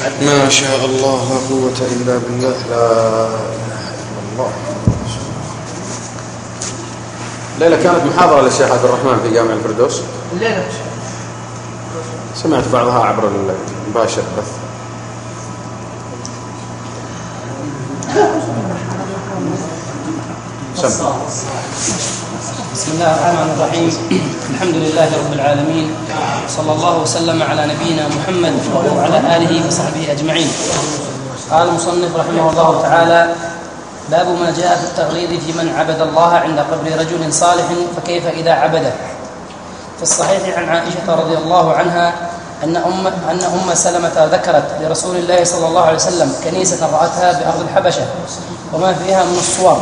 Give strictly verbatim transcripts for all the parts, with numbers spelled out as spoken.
ما شاء الله لا قوة إلا بالله. لا إله إلا الله. ليلة كانت محاضرة للشيخ عبد الرحمن في جامع الفردوس. الليلة سمعت بعضها عبر المباشر بث. سمع. بسم الله الرحمن الرحيم. الحمد لله رب العالمين، صلى الله وسلم على نبينا محمد وعلى آله وصحبه أجمعين. قال المصنف رحمه الله تعالى: باب ما جاء في التغليظ في من عبد الله عند قبر رجل صالح فكيف إذا عبده. في الصحيح عن عائشة رضي الله عنها أن أم, أن أم سلمة ذكرت لرسول الله صلى الله عليه وسلم كنيسة رأتها بأرض الحبشة وما فيها من الصور،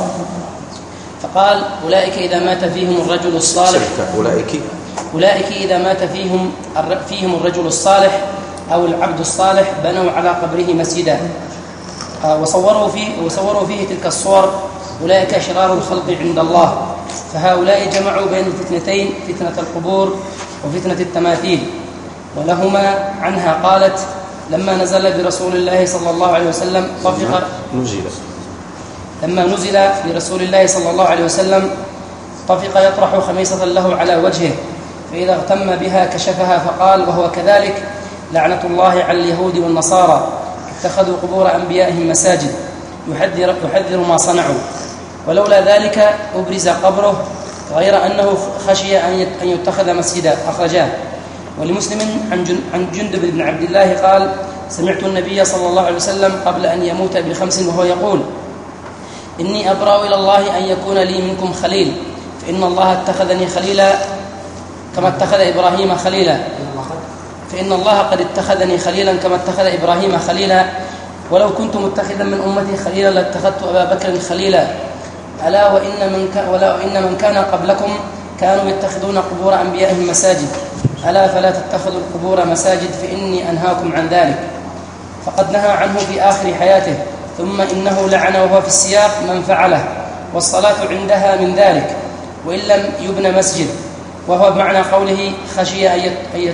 فقال: أولئك إذا مات فيهم الرجل الصالح أولئك أولئك إذا مات فيهم فيهم الرجل الصالح أو العبد الصالح بنوا على قبره مسجدا وصوروا فيه وصوروا فيه تلك الصور، أولئك شرار الخلق عند الله. فهؤلاء جمعوا بين الفتنتين، فتنة القبور وفتنة التماثيل. ولهما عنها قالت: لما نزل برسول الله صلى الله عليه وسلم طفق نزل لما نزل برسول الله صلى الله عليه وسلم طفق يطرح خميصة له على وجهه، فإذا اغتم بها كشفها فقال وهو كذلك: لعنة الله على اليهود والنصارى اتخذوا قبور أنبيائهم مساجد، يحذر, يحذر ما صنعوا. ولولا ذلك أبرز قبره، غير أنه خشي أن يتخذ مسجدا، أخرجاه. ولمسلم عن جندب بن عبد الله قال: سمعت النبي صلى الله عليه وسلم قبل أن يموت بخمس وهو يقول: إني أبرأ إلى الله أن يكون لي منكم خليل، فإن الله اتخذني خليلا كما اتخذ إبراهيم خليلا فإن الله قد اتخذني خليلا كما اتخذ إبراهيم خليلا، ولو كنت متخذا من أمتي خليلا لاتخذت أبا بكر خليلا. ألا وإن من كان ولا وإن من كان قبلكم كانوا يتخذون قبور أنبيائهم مساجد، ألا فلا تتخذوا القبور مساجد فإني أنهاكم عن ذلك. فقد نهى عنه في آخر حياته، ثم إنه لعن وهو في السياق من فعله، والصلاة عندها من ذلك، وإن لم يبنى مسجد، وهو بمعنى قوله خشي أن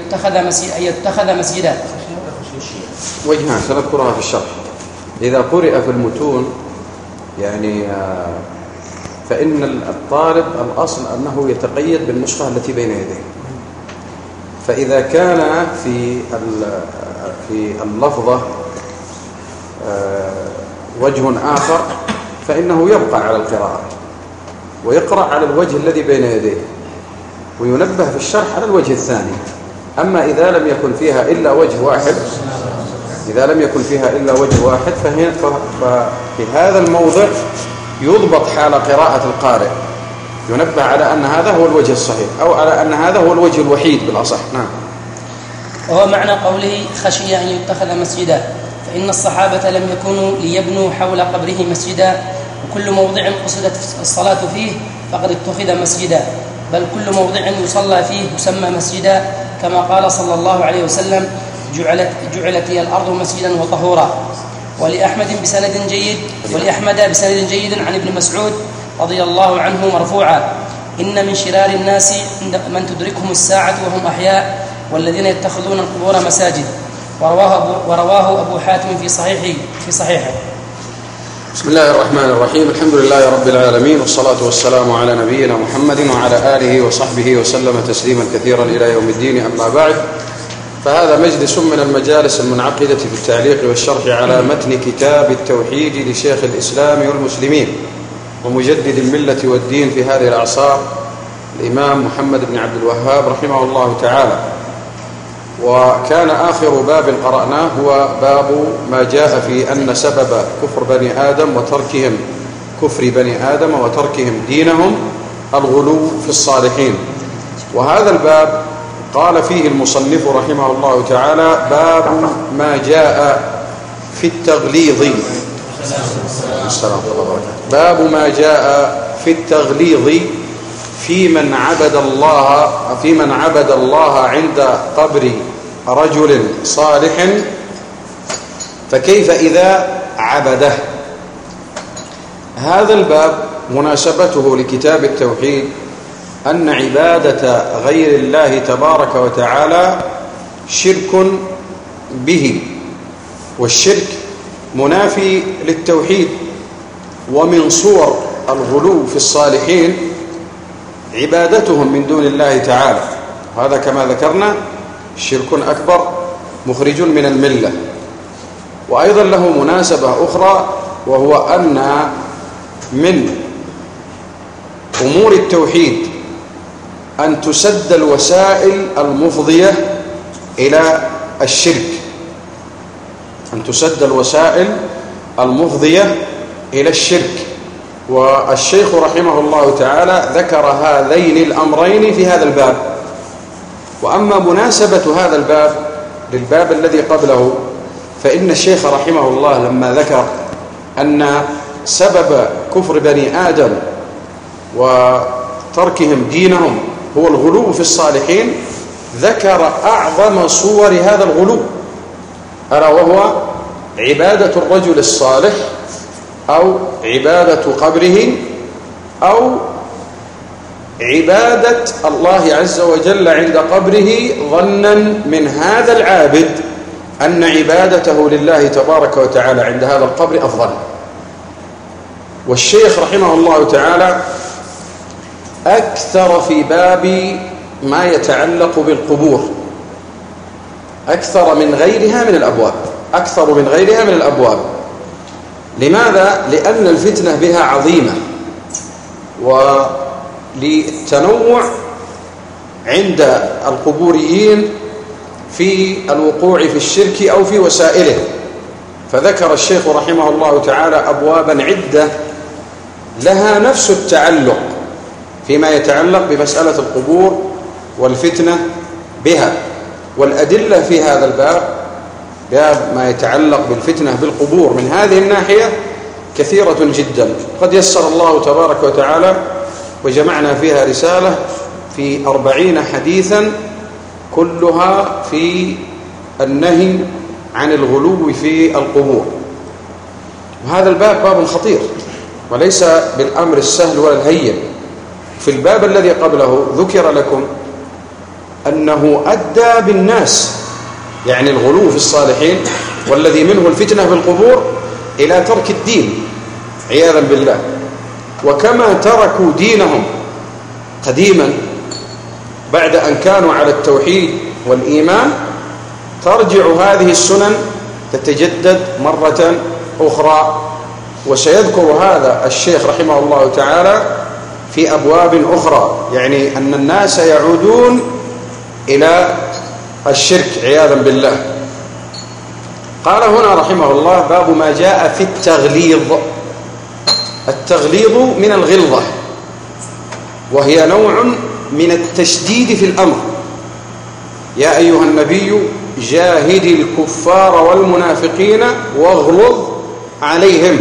يتخذ مسجدا. وجهان سنذكرها في الشرح. إذا قرئ في المتون يعني فإن الطالب الأصل أنه يتقيد بالنسخة التي بين يديه، فإذا كان في في اللفظة وجه آخر فإنه يبقى على القراءة ويقرأ على الوجه الذي بين يديه، وينبه في الشرح على الوجه الثاني. أما إذا لم يكن فيها إلا وجه واحد إذا لم يكن فيها إلا وجه واحد ففي هذا الموضع يضبط حال قراءة القارئ، ينبه على أن هذا هو الوجه الصحيح أو على أن هذا هو الوجه الوحيد بالأصح. نعم. وهو معنى قوله خشي أن يتخذ مسجدا، فإن الصحابة لم يكونوا ليبنوا حول قبره مسجدا، وكل موضع قصدت الصلاة فيه فقد اتخذ مسجدا، بل كل موضع يصلى فيه يسمى مسجدا، كما قال صلى الله عليه وسلم: جعلت, جعلت هي الأرض مسجدا وطهورا. ولأحمد بسند جيد ولأحمد بسند جيد عن ابن مسعود رضي الله عنه مرفوعا: إن من شرار الناس من تدركهم الساعة وهم أحياء والذين يتخذون القبور مساجد. ورواه أبو, ورواه أبو حاتم في صحيحه في صحيحه. بسم الله الرحمن الرحيم. الحمد لله رب العالمين، والصلاة والسلام على نبينا محمد وعلى آله وصحبه وسلم تسليما كثيرا إلى يوم الدين. أما بعد، فهذا مجلس من المجالس المنعقدة في التعليق والشرح على متن كتاب التوحيد لشيخ الإسلام والمسلمين ومجدد الملة والدين في هذه الأعصار، الإمام محمد بن عبد الوهاب رحمه الله تعالى. وكان آخر باب قرأناه هو باب ما جاء في أن سبب كفر بني آدم وتركهم كفر بني آدم وتركهم دينهم الغلو في الصالحين. وهذا الباب قال فيه المصنف رحمه الله تعالى: باب ما جاء في التغليظ باب ما جاء في التغليظ في من عبد الله في من عبد الله عند قبر رجل صالح فكيف إذا عبده. هذا الباب مناسبته لكتاب التوحيد أن عبادة غير الله تبارك وتعالى شرك به، والشرك منافي للتوحيد. ومن صور الغلو في الصالحين عبادتهم من دون الله تعالى، هذا كما ذكرنا شرك أكبر مخرج من الملة. وأيضا له مناسبة أخرى، وهو أن من أمور التوحيد أن تسد الوسائل المفضية إلى الشرك، أن تسد الوسائل المفضية إلى الشرك. والشيخ رحمه الله تعالى ذكر هذين الأمرين في هذا الباب. وأما مناسبة هذا الباب للباب الذي قبله، فإن الشيخ رحمه الله لما ذكر أن سبب كفر بني آدم وتركهم دينهم هو الغلو في الصالحين، ذكر أعظم صور هذا الغلو، ألا وهو عبادة الرجل الصالح أو عبادة قبره أو عبادة الله عز وجل عند قبره، ظنا من هذا العابد أن عبادته لله تبارك وتعالى عند هذا القبر أفضل. والشيخ رحمه الله تعالى أكثر في باب ما يتعلق بالقبور، أكثر من غيرها من الأبواب، أكثر من غيرها من الأبواب. لماذا؟ لأن الفتنة بها عظيمة، وللتنوع عند القبوريين في الوقوع في الشرك أو في وسائله. فذكر الشيخ رحمه الله تعالى أبوابا عدة لها نفس التعلق فيما يتعلق بمسألة القبور والفتنة بها. والأدلة في هذا الباب، باب ما يتعلق بالفتنة بالقبور من هذه الناحية، كثيرة جدا. قد يسر الله تبارك وتعالى وجمعنا فيها رسالة في أربعين حديثا كلها في النهي عن الغلو في القبور. وهذا الباب باب خطير وليس بالأمر السهل ولا الهين. في الباب الذي قبله ذكر لكم أنه أدى بالناس، يعني الغلو في الصالحين والذي منه الفتنة بالقبور، إلى ترك الدين عياذا بالله. وكما تركوا دينهم قديما بعد أن كانوا على التوحيد والإيمان، ترجع هذه السنن تتجدد مرة أخرى. وسيذكر هذا الشيخ رحمه الله تعالى في أبواب أخرى، يعني أن الناس يعودون إلى الشرك عياذا بالله. قال هنا رحمه الله باب ما جاء في التغليظ. التغليظ من الغلظة، وهي نوع من التشديد في الأمر. يا أيها النبي جاهد الكفار والمنافقين واغلظ عليهم.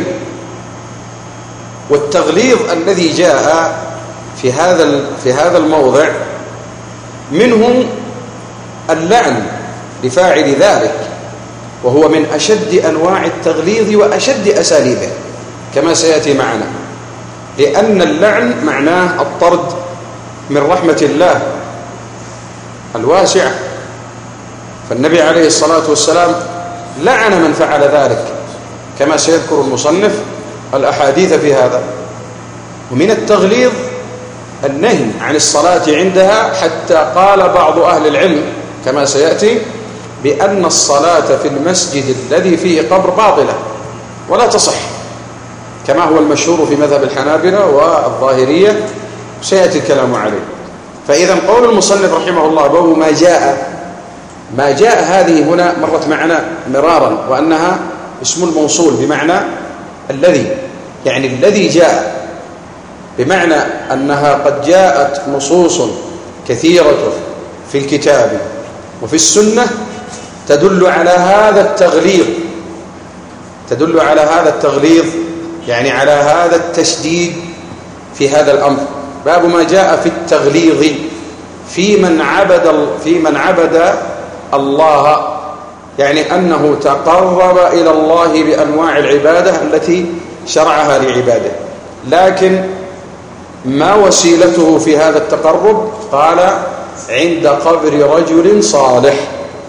والتغليظ الذي جاء في هذا في هذا الموضع منه اللعن لفاعل ذلك، وهو من أشد أنواع التغليظ وأشد أساليبه كما سيأتي معنا، لأن اللعن معناه الطرد من رحمة الله الواسعة. فالنبي عليه الصلاة والسلام لعن من فعل ذلك كما سيذكر المصنف الأحاديث في هذا. ومن التغليظ النهي عن الصلاة عندها، حتى قال بعض أهل العلم كما سيأتي بأن الصلاة في المسجد الذي فيه قبر باطلة ولا تصح، كما هو المشهور في مذهب الحنابلة والظاهرية، سيأتي الكلام عليه. فإذا قول المصنف رحمه الله باب ما جاء، ما جاء هذه هنا مرت معنا مرارا، وأنها اسم الموصول بمعنى الذي، يعني الذي جاء، بمعنى أنها قد جاءت نصوص كثيرة في الكتاب وفي السنة تدل على هذا التغليظ، تدل على هذا التغليظ يعني على هذا التشديد في هذا الأمر. باب ما جاء في التغليظ في من عبد في من عبد الله، يعني أنه تقرب إلى الله بأنواع العبادة التي شرعها لعباده، لكن ما وسيلته في هذا التقرب؟ قال عند قبر رجل صالح،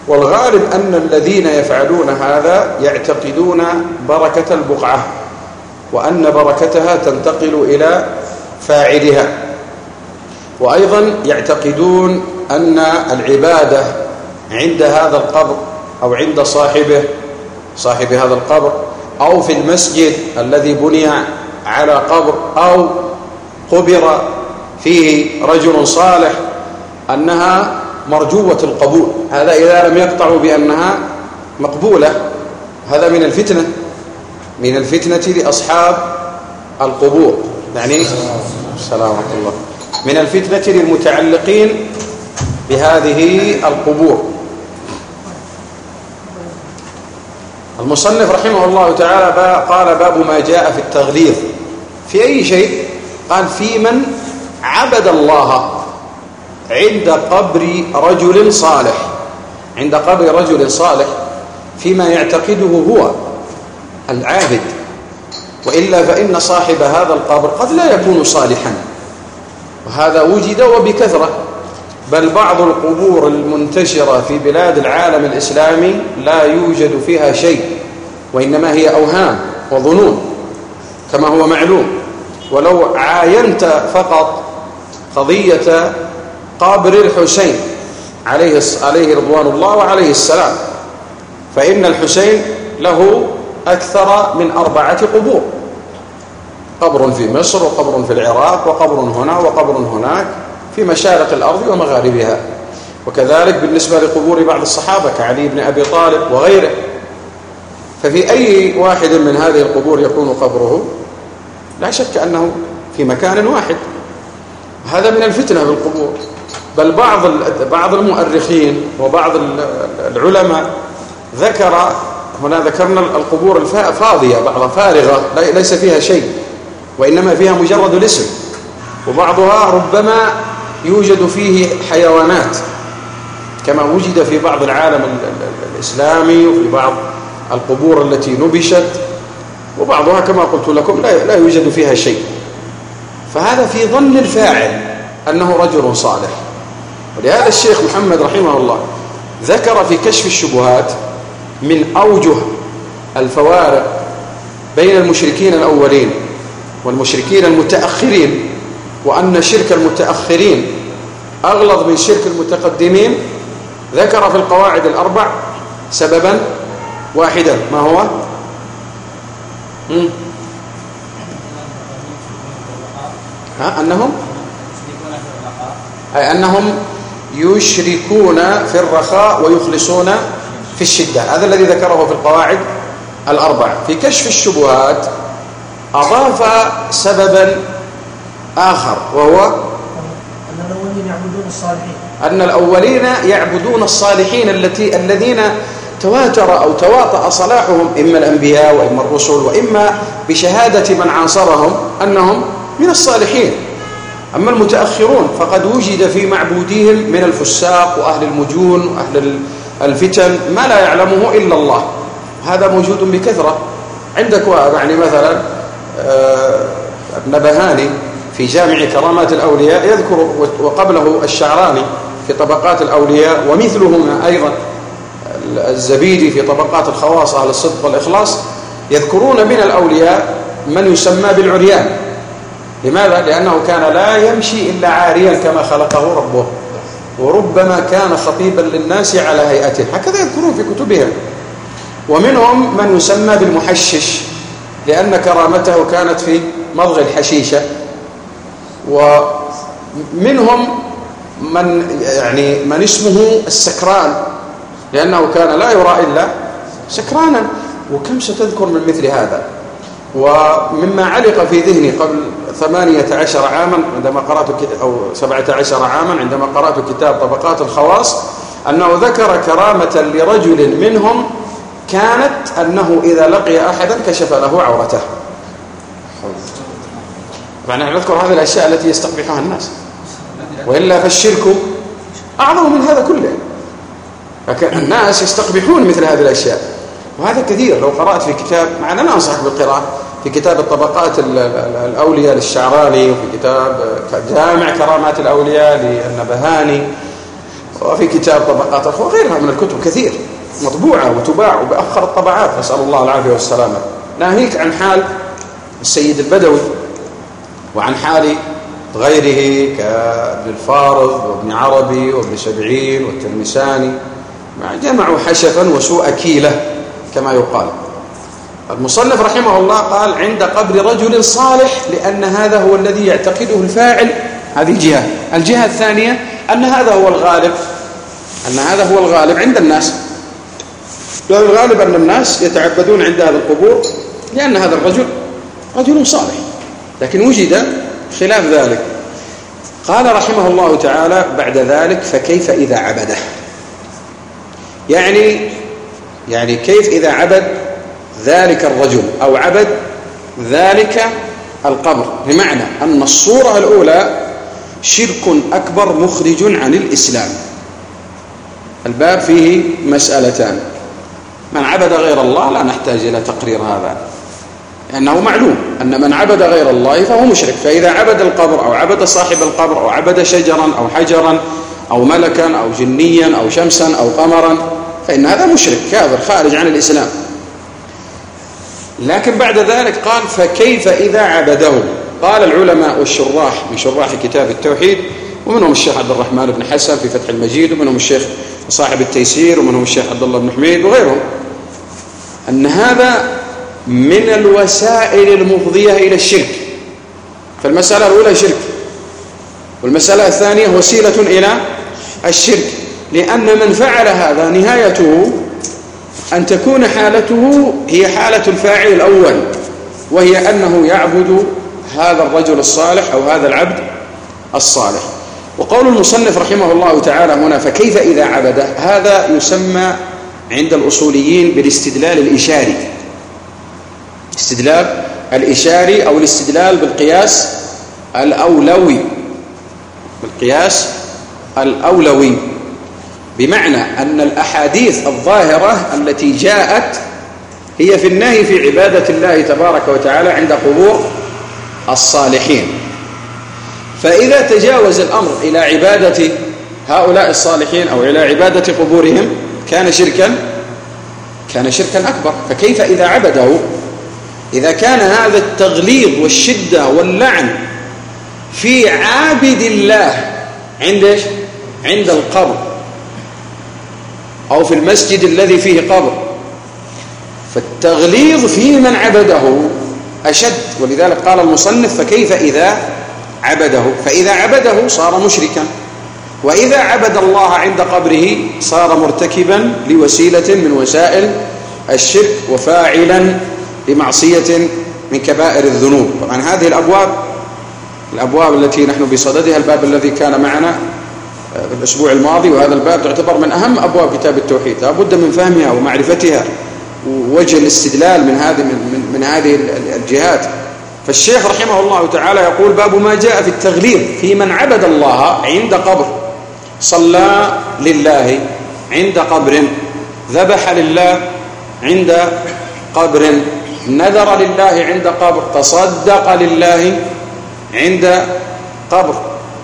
والغالب أن الذين يفعلون هذا يعتقدون بركة البقعة، وأن بركتها تنتقل إلى فاعلها، وأيضا يعتقدون أن العبادة عند هذا القبر أو عند صاحبه صاحب هذا القبر أو في المسجد الذي بني على قبر أو قبر فيه رجل صالح أنها مرجوة القبول. هذا إذا لم يقطعوا بأنها مقبولة. هذا من الفتنة من الفتنة لأصحاب القبور، يعني سلامة الله، من الفتنة للمتعلقين بهذه القبور. المصنف رحمه الله تعالى قال باب ما جاء في التغليظ في أي شيء؟ قال في من عبد الله عند قبر رجل صالح، عند قبر رجل صالح فيما يعتقده هو العابد، وإلا فإن صاحب هذا القبر قد لا يكون صالحا، وهذا وجد وبكثرة. بل بعض القبور المنتشرة في بلاد العالم الإسلامي لا يوجد فيها شيء، وإنما هي أوهام وظنون كما هو معلوم. ولو عاينت فقط قضية قبر الحسين عليه عليه رضوان الله وعليه السلام، فإن الحسين له أكثر من أربعة قبور، قبر في مصر وقبر في العراق وقبر هنا وقبر هناك في مشارق الأرض ومغاربها، وكذلك بالنسبة لقبور بعض الصحابة كعلي بن أبي طالب وغيره. ففي أي واحد من هذه القبور يكون قبره؟ لا شك أنه في مكان واحد. هذا من الفتنة بالقبور. بل بعض بعض المؤرخين وبعض العلماء ذكر هنا ذكرنا القبور الفاضية، بعضها فارغة ليس فيها شيء وإنما فيها مجرد الاسم، وبعضها ربما يوجد فيه حيوانات كما وجد في بعض العالم الإسلامي وفي بعض القبور التي نبشت، وبعضها كما قلت لكم لا لا يوجد فيها شيء. فهذا في ظن الفاعل أنه رجل صالح. ولهذا الشيخ محمد رحمه الله ذكر في كشف الشبهات من أوجه الفوارق بين المشركين الأولين والمشركين المتأخرين، وأن شرك المتأخرين أغلظ من شرك المتقدمين. ذكر في القواعد الأربع سببا واحدا، ما هو؟ ها أنهم أي أنهم يشركون في الرخاء ويخلصون في الشدة. هذا الذي ذكره في القواعد الأربع. في كشف الشبهات أضاف سببا آخر، وهو أن الأولين يعبدون الصالحين أن الأولين يعبدون الصالحين التي الذين تواتر أو تواطأ صلاحهم، إما الأنبياء وإما الرسل وإما بشهادة من عاصرهم أنهم من الصالحين. أما المتأخرون فقد وجد في معبوديهم من الفساق وأهل المجون وأهل الفتن ما لا يعلمه إلا الله. هذا موجود بكثرة عندك. يعني مثلا النبهاني في جامع كرامات الأولياء يذكر، وقبله الشعراني في طبقات الأولياء، ومثلهما أيضا الزبيدي في طبقات الخواص أهل الصدق والإخلاص، يذكرون من الأولياء من يسمى بالعريان. لماذا؟ لأنه كان لا يمشي إلا عاريا كما خلقه ربه، وربما كان خطيبا للناس على هيئته، هكذا يذكرون في كتبهم. ومنهم من يسمى بالمحشش لأن كرامته كانت في مضغ الحشيشة. ومنهم من يعني من اسمه السكران لأنه كان لا يرى إلا سكرانا. وكم ستذكر من مثل هذا؟ ومما علق في ذهني قبل ثمانية عشر عاما عندما قرأت أو سبعة عشر عاما عندما قرأت كتاب طبقات الخواص، أنه ذكر كرامة لرجل منهم كانت أنه إذا لقي أحدا كشف له عورته. فنحن نذكر هذه الأشياء التي يستقبحها الناس، وإلا فالشرك أعظم من هذا كله. فالناس يستقبحون مثل هذه الأشياء، وهذا كثير. لو قرأت في كتاب، مع أننا أنصحك بالقراءة في كتاب الطبقات الأولياء للشعراني، وفي كتاب جامع كرامات الأولياء للنبهاني، وفي كتاب طبقات الأخوة وغيرها من الكتب كثير مطبوعة وتباع بأخر الطبعات، نسأل الله العافية والسلامة. ناهيك عن حال السيد البدوي وعن حال غيره كابن الفارض وابن عربي وابن سبعين والتلمساني، جمعوا حشفا وسوء كيلة كما يقال. المصنف رحمه الله قال عند قبر رجل صالح لأن هذا هو الذي يعتقده الفاعل، هذه جهة. الجهة الثانية أن هذا هو الغالب، أن هذا هو الغالب عند الناس، لأن الغالب أن الناس يتعبدون عند هذه القبور لأن هذا الرجل رجل صالح، لكن وجد خلاف ذلك. قال رحمه الله تعالى بعد ذلك فكيف إذا عبده، يعني يعني كيف إذا عبد ذلك الرجل أو عبد ذلك القبر، بمعنى أن الصورة الأولى شرك أكبر مخرج عن الإسلام. الباب فيه مسألتان، من عبد غير الله لا نحتاج إلى تقرير هذا، لأنه معلوم أن من عبد غير الله فهو مشرك. فإذا عبد القبر أو عبد صاحب القبر أو عبد شجرا أو حجرا أو ملكا أو جنيا أو شمسا أو قمرا فإن هذا مشرك كافر خارج عن الإسلام. لكن بعد ذلك قال فكيف إذا عبده. قال العلماء والشراح من شراح كتاب التوحيد، ومنهم الشيخ عبد الرحمن بن حسن في فتح المجيد، ومنهم الشيخ صاحب التيسير، ومنهم الشيخ عبد الله بن حميد وغيرهم، أن هذا من الوسائل المفضية إلى الشرك. فالمسألة الأولى شرك، والمسألة الثانية وسيلة إلى الشرك، لأن من فعل هذا نهايته أن تكون حالته هي حالة الفاعل الأول، وهي أنه يعبد هذا الرجل الصالح أو هذا العبد الصالح. وقول المصنف رحمه الله تعالى هنا فكيف إذا عبده، هذا يسمى عند الأصوليين بالاستدلال الإشاري، استدلال الإشاري أو الاستدلال بالقياس الأولوي، بالقياس الأولوي، بمعنى أن الأحاديث الظاهرة التي جاءت هي في النهي في عبادة الله تبارك وتعالى عند قبور الصالحين. فإذا تجاوز الأمر إلى عبادة هؤلاء الصالحين أو إلى عبادة قبورهم كان شركا كان شركا أكبر. فكيف إذا عبده؟ إذا كان هذا التغليظ والشدة واللعن في عابد الله عند إيش؟ عند القبر أو في المسجد الذي فيه قبر، فالتغليظ في من عبده أشد. ولذلك قال المصنف فكيف إذا عبده، فإذا عبده صار مشركا، وإذا عبد الله عند قبره صار مرتكبا لوسيلة من وسائل الشرك وفاعلا لمعصية من كبائر الذنوب. طبعا هذه الأبواب الأبواب التي نحن بصددها، الباب الذي كان معنا في الأسبوع الماضي، وهذا الباب تعتبر من أهم أبواب كتاب التوحيد، لا بد من فهمها ومعرفتها ووجه الاستدلال من هذه من, من هذه الجهات. فالشيخ رحمه الله تعالى يقول باب ما جاء في التغليظ في من عبد الله عند قبر، صلى لله عند قبر، ذبح لله عند قبر، نذر لله عند قبر، تصدق لله عند قبر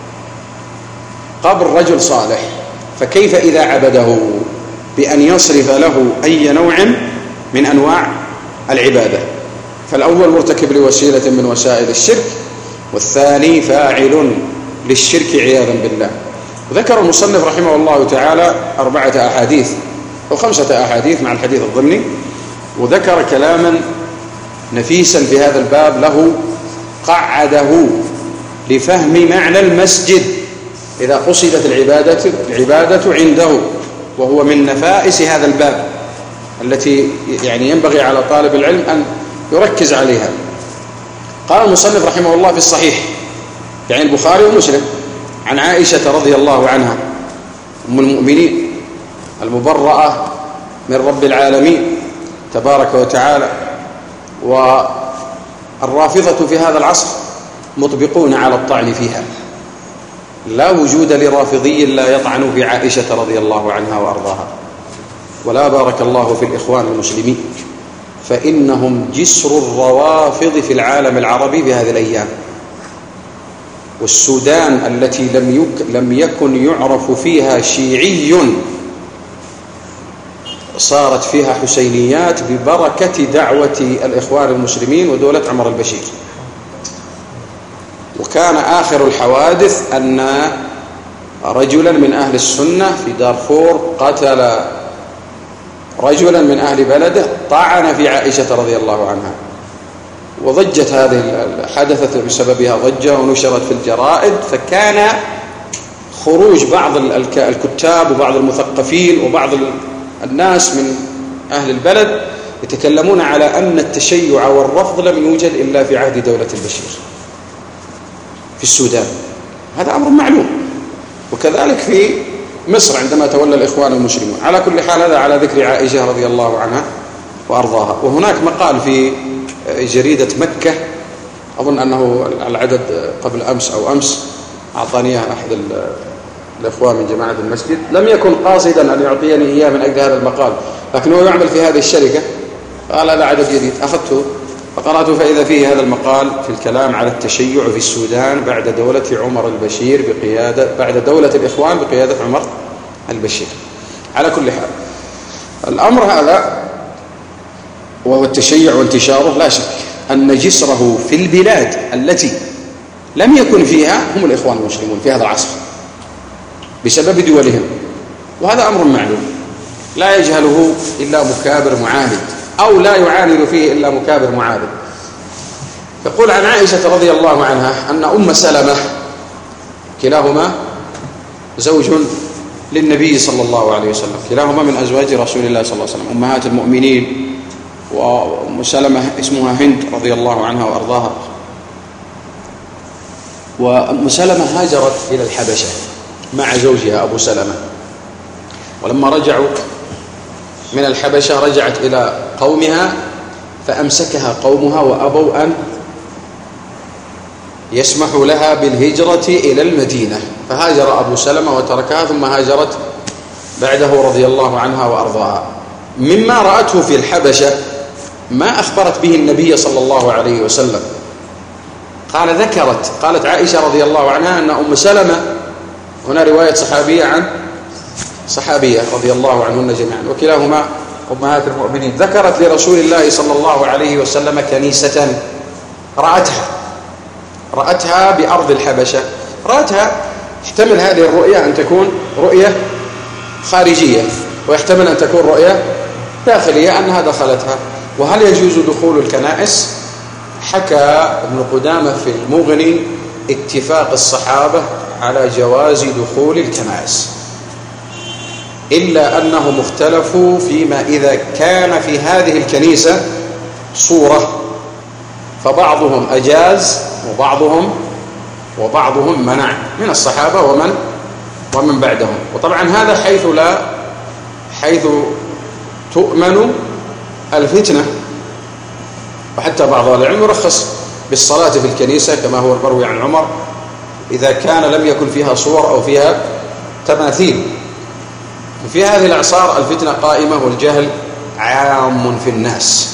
قبر رجل صالح. فكيف إذا عبده بأن يصرف له أي نوع من أنواع العبادة؟ فالأول مرتكب لوسيلة من وسائل الشرك، والثاني فاعل للشرك عياذا بالله. وذكر المصنف رحمه الله تعالى أربعة أحاديث أو خمسة أحاديث مع الحديث الضمني، وذكر كلاما نفيسا في هذا الباب له قعده لفهم معنى المسجد إذا قصدت العبادة العبادة عنده، وهو من نفائس هذا الباب التي يعني ينبغي على طالب العلم أن يركز عليها. قال المصنف رحمه الله في الصحيح يعني البخاري ومسلم عن عائشة رضي الله عنها أم المؤمنين المبرأة من رب العالمين تبارك وتعالى. والرافضة في هذا العصر مطبقون على الطعن فيها، لا وجود لرافضي لا يطعن في عائشة رضي الله عنها وأرضاها، ولا بارك الله في الإخوان المسلمين، فإنهم جسر الروافض في العالم العربي في هذه الأيام. والسودان التي لم يك لم يكن يعرف فيها شيعي صارت فيها حسينيات ببركة دعوة الإخوان المسلمين ودولة عمر البشير. وكان آخر الحوادث أن رجلا من أهل السنة في دارفور قتل رجلا من أهل بلده طعن في عائشة رضي الله عنها، وضجت هذه حدثت بسببها ضجة ونشرت في الجرائد، فكان خروج بعض الكتاب وبعض المثقفين وبعض الناس من أهل البلد يتكلمون على أن التشيع والرفض لم يوجد إلا في عهد دولة البشير في السودان. هذا أمر معلوم. وكذلك في مصر عندما تولى الإخوان المسلمون. على كل حال هذا على ذكر عائشة رضي الله عنها وأرضاها. وهناك مقال في جريدة مكة أظن أنه العدد قبل أمس أو أمس أعطانيه أحد الإخوان من جماعة المسجد، لم يكن قاصدا أن يعطيني إياه من أجل هذا المقال، لكنه يعمل في هذه الشركة، قال هذا عدد جديد، أخذته فقرأته فإذا فيه هذا المقال في الكلام على التشيع في السودان بعد دولة عمر البشير بقيادة بعد دولة الإخوان بقيادة عمر البشير. على كل حال الأمر هذا وهو التشيع وانتشاره لا شك أن جسره في البلاد التي لم يكن فيها هم الإخوان المسلمون في هذا العصر بسبب دولهم، وهذا أمر معلوم لا يجهله إلا مكابر معاند أو لا يعاند فيه إلا مكابر معاند. يقول عن عائشة رضي الله عنها أن أم سلمة كلاهما زوج للنبي صلى الله عليه وسلم، كلاهما من أزواج رسول الله صلى الله عليه وسلم أمهات المؤمنين، وأم سلمة اسمها هند رضي الله عنها وأرضاها. وأم سلمة هاجرت إلى الحبشة مع زوجها أبو سلمة، ولما رجعوا من الحبشة رجعت إلى قومها فأمسكها قومها وأبوا أن يسمحوا لها بالهجرة إلى المدينة، فهاجر أبو سلمة وتركها ثم هاجرت بعده رضي الله عنها وأرضاها. مما رأته في الحبشة ما أخبرت به النبي صلى الله عليه وسلم. قال ذكرت قالت عائشة رضي الله عنها أن أم سلمة، هنا رواية صحابية عن صحابية رضي الله عنهن جميعا وكلاهما أمهات المؤمنين، ذكرت لرسول الله صلى الله عليه وسلم كنيسة رأتها رأتها بأرض الحبشة، رأتها. يحتمل هذه الرؤية أن تكون رؤية خارجية ويحتمل أن تكون رؤية داخلية أنها دخلتها. وهل يجوز دخول الكنائس؟ حكى ابن قدامة في المغني اتفاق الصحابة على جواز دخول الكنائس، إلا أنهم اختلفوا فيما إذا كان في هذه الكنيسة صورة، فبعضهم أجاز وبعضهم وبعضهم منع من الصحابة ومن ومن بعدهم. وطبعا هذا حيث لا حيث تؤمن الفتنة. وحتى بعض العلم يرخص بالصلاة في الكنيسة كما هو المروي عن عمر إذا كان لم يكن فيها صور أو فيها تماثيل. وفي هذه الأعصار الفتنة قائمة والجهل عام في الناس.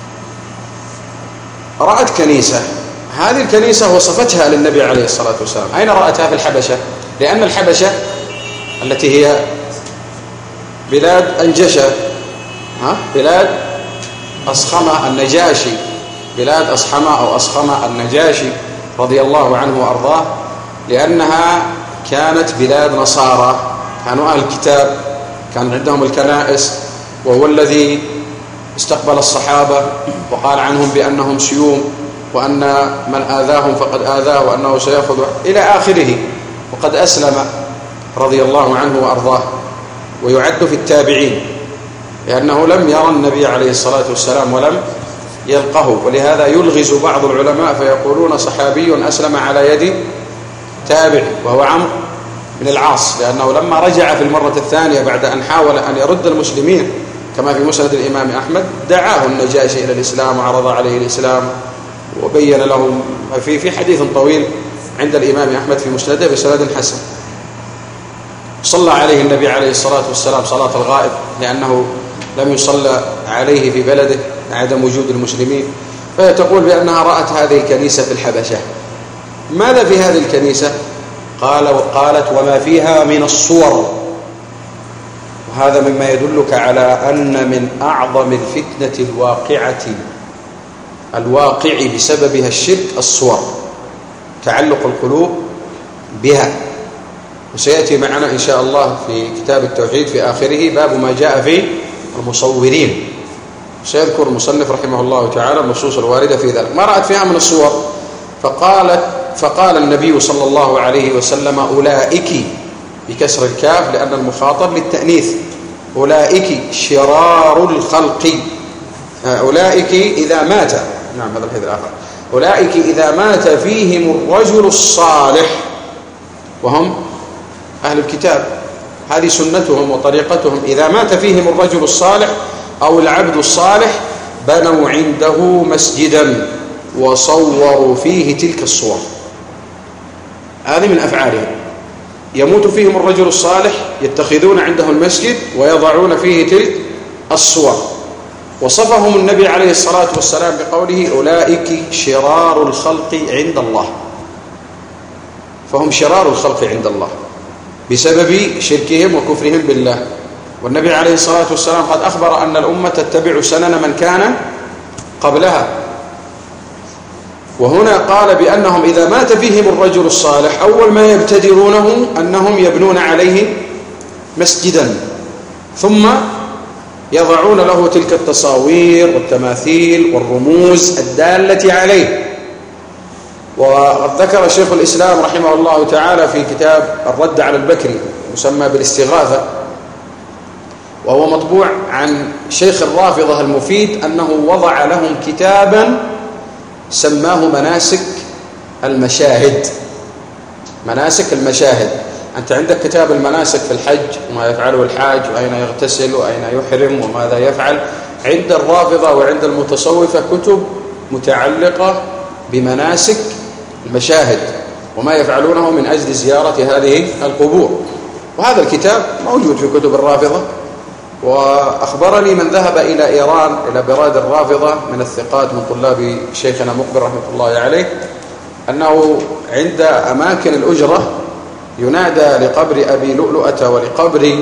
رأت كنيسة، هذه الكنيسة وصفتها للنبي عليه الصلاة والسلام. أين رأتها؟ في الحبشة، لأن الحبشة التي هي بلاد أنجشة، ها بلاد أصخمة النجاشي، بلاد أصحمة أو أصخمة النجاشي رضي الله عنه وأرضاه، لأنها كانت بلاد نصارى، كانوا أهل الكتاب، كان عندهم الكنائس، وهو الذي استقبل الصحابة وقال عنهم بأنهم سيوم، وأن من آذاهم فقد آذاه وأنه سيأخذ إلى آخره. وقد أسلم رضي الله عنه وأرضاه، ويعد في التابعين، لأنه لم يرى النبي عليه الصلاة والسلام ولم يلقه. ولهذا يلغز بعض العلماء فيقولون صحابي أسلم على يد تابعي، وهو عمرو بن العاص، لأنه لما رجع في المرة الثانية بعد أن حاول أن يرد المسلمين كما في مسند الإمام أحمد، دعاه النجاشي إلى الإسلام وعرض عليه الإسلام وبين لهم في في حديث طويل عند الإمام أحمد في مسنده بسند حسن. صلى عليه النبي عليه الصلاة والسلام صلاة الغائب، لأنه لم يصلى عليه في بلده عدم وجود المسلمين. فهي تقول بأنها رأت هذه الكنيسة في الحبشة، ماذا في هذه الكنيسة؟ قال وقالت وما فيها من الصور. وهذا مما يدلك على أن من أعظم الفتنة الواقعة الواقع بسببها الشرك الصور، تعلق القلوب بها. وسيأتي معنا إن شاء الله في كتاب التوحيد في آخره باب ما جاء في المصورين، سيذكر المصنف رحمه الله تعالى النصوص الواردة في ذلك. ما رأت فيها من الصور؟ فقالت فقال النبي صلى الله عليه وسلم أولئك بكسر الكاف لأن المخاطب للتأنيث، أولئك شرار الخلق، أولئك إذا مات، نعم هذا الحديث الآخر، أولئك إذا مات فيهم الرجل الصالح، وهم أهل الكتاب، هذه سنتهم وطريقتهم، إذا مات فيهم الرجل الصالح أو العبد الصالح بنوا عنده مسجدا وصوروا فيه تلك الصور. هذه من أفعالهم، يموت فيهم الرجل الصالح يتخذون عنده المسجد ويضعون فيه تلك الصور. وصفهم النبي عليه الصلاة والسلام بقوله أولئك شرار الخلق عند الله، فهم شرار الخلق عند الله بسبب شركهم وكفرهم بالله. والنبي عليه الصلاة والسلام قد أخبر أن الأمة تتبع سنن من كان قبلها، وهنا قال بأنهم إذا مات فيهم الرجل الصالح أول ما يبتدرونه أنهم يبنون عليه مسجدا، ثم يضعون له تلك التصاوير والتماثيل والرموز الدالة عليه. وقد ذكر شيخ الإسلام رحمه الله تعالى في كتاب الرد على البكري مسمى بالاستغاثة، وهو مطبوع عن شيخ الرافضة المفيد، أنه وضع لهم كتابا سماه مناسك المشاهد. مناسك المشاهد، أنت عندك كتاب المناسك في الحج وما يفعله الحاج وأين يغتسل وأين يحرم وماذا يفعل. عند الرافضة وعند المتصوفة كتب متعلقة بمناسك المشاهد وما يفعلونه من أجل زيارة هذه القبور، وهذا الكتاب موجود في كتب الرافضة. وأخبرني من ذهب إلى إيران إلى بلاد الرافضة من الثقات من طلاب شيخنا مقبل رحمة الله عليه أنه عند أماكن الأجرة ينادى لقبر أبي لؤلؤة ولقبر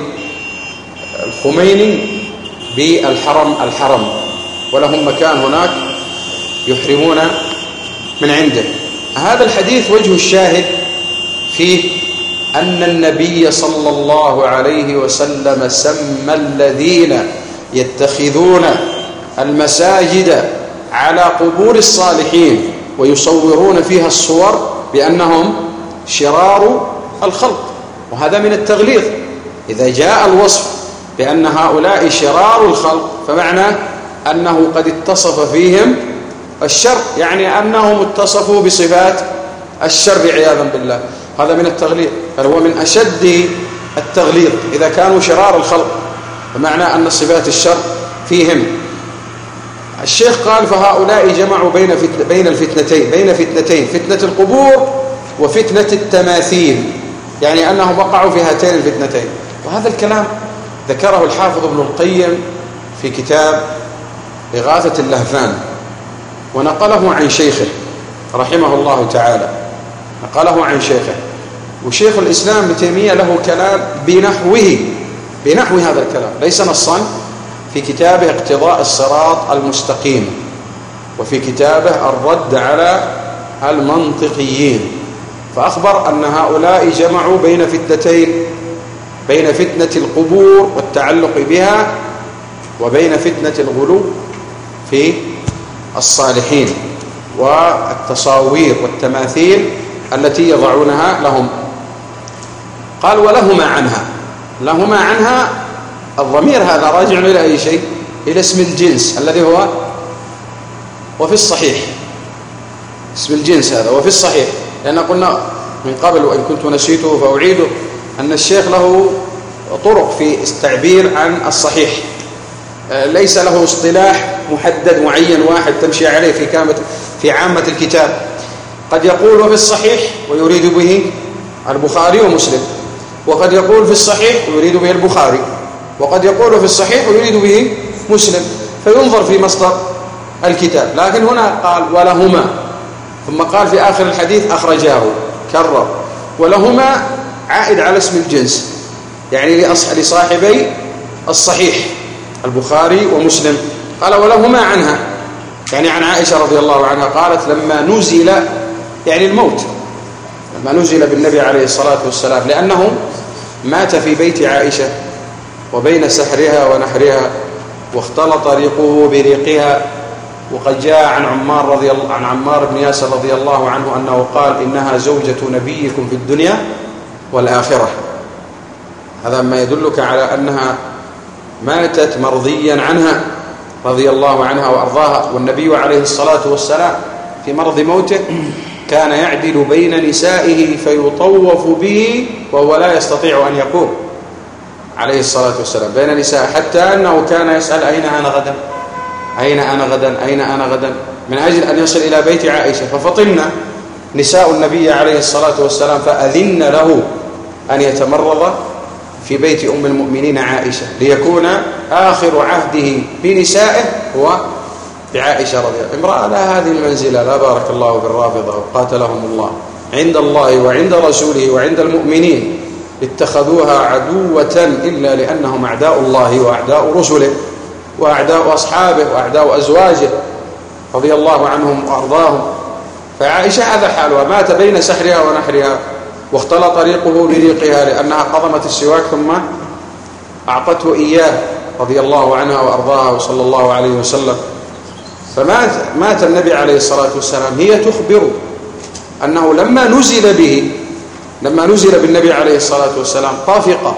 الخميني بالحرم الحرم، ولهم مكان هناك يحرمون من عنده. هذا الحديث وجه الشاهد فيه أن النبي صلى الله عليه وسلم سمى الذين يتخذون المساجد على قبور الصالحين ويصورون فيها الصور بأنهم شرار الخلق، وهذا من التغليظ. إذا جاء الوصف بأن هؤلاء شرار الخلق فمعناه أنه قد اتصف فيهم الشر، يعني أنهم اتصفوا بصفات الشر عياذا بالله. هذا من التغليظ، بل هو من أشد التغليظ إذا كانوا شرار الخلق، بمعنى أن صفات الشر فيهم. الشيخ قال فهؤلاء جمعوا بين فتن بين الفتنتين بين فتنتين فتنة القبور وفتنة التماثيل، يعني أنهم وقعوا في هاتين الفتنتين. وهذا الكلام ذكره الحافظ ابن القيم في كتاب إغاثة اللهفان، ونقله عن شيخه رحمه الله تعالى، نقله عن شيخه. وشيخ الإسلام ابن تيمية له كلام بنحوه بنحو هذا الكلام، ليس نصا، في كتابه اقتضاء الصراط المستقيم، وفي كتابه الرد على المنطقيين، فأخبر أن هؤلاء جمعوا بين فتنتين، بين فتنة القبور والتعلق بها وبين فتنة الغلو في الصالحين والتصاوير والتماثيل التي يضعونها لهم. قال ولهما عنها، لهما عنها الضمير هذا راجع إلى أي شيء؟ إلى اسم الجنس الذي هو وفي الصحيح، اسم الجنس هذا وفي الصحيح، لأن قلنا من قبل وإن كنت نسيته فأعيده أن الشيخ له طرق في التعبير عن الصحيح، ليس له اصطلاح محدد معين واحد تمشي عليه في كامة في عامة الكتاب. قد يقول وفي الصحيح ويريد به البخاري ومسلم، وقد يقول في الصحيح ويريد به البخاري، وقد يقول في الصحيح ويريد به مسلم، فينظر في مصدر الكتاب. لكن هنا قال ولهما، ثم قال في آخر الحديث أخرجاه، كرر. ولهما عائد على اسم الجنس، يعني لصاحبي الصحيح البخاري ومسلم. قال ولهما عنها، يعني عن عائشة رضي الله عنها قالت لما نزل، يعني الموت، لما نزل بالنبي عليه الصلاة والسلام، لأنه مات في بيت عائشة وبين سحرها ونحرها واختلط ريقه بريقها. وقد جاء عن عمار رضي الله عن عمار بن ياسر رضي الله عنه أنه قال إنها زوجة نبيكم في الدنيا والآخرة. هذا ما يدلك على أنها ماتت مرضيا عنها رضي الله عنها وأرضاها. والنبي عليه الصلاة والسلام في مرض موته كان يعدل بين نسائه فيطوف به وهو لا يستطيع أن يقوم عليه الصلاة والسلام بين نسائه، حتى أنه كان يسأل أين أنا غدا، أين أنا غدا، أين أنا غدا، من أجل أن يصل إلى بيت عائشة. ففطن نساء النبي عليه الصلاة والسلام فأذن له أن يتمرض في بيت أم المؤمنين عائشة، ليكون آخر عهده بنسائه هو بعائشة رضي الله عنها. امرأة لا هذه المنزلة، لا بارك الله بالرافضة وقاتلهم الله، عند الله وعند رسوله وعند المؤمنين اتخذوها عدوة إلا لأنهم أعداء الله وأعداء رسله وأعداء أصحابه وأعداء أزواجه رضي الله عنهم وأرضاهم. فعائشة هذا حالها، مات بين سحرها ونحرها واختلط ريقه بريقها لأنها قضمت السواك ثم أعطته إياه رضي الله عنها وأرضاها وصلى الله عليه وسلم. فمات مات النبي عليه الصلاة والسلام، هي تخبر أنه لما نزل به لما نزل بالنبي عليه الصلاة والسلام طفق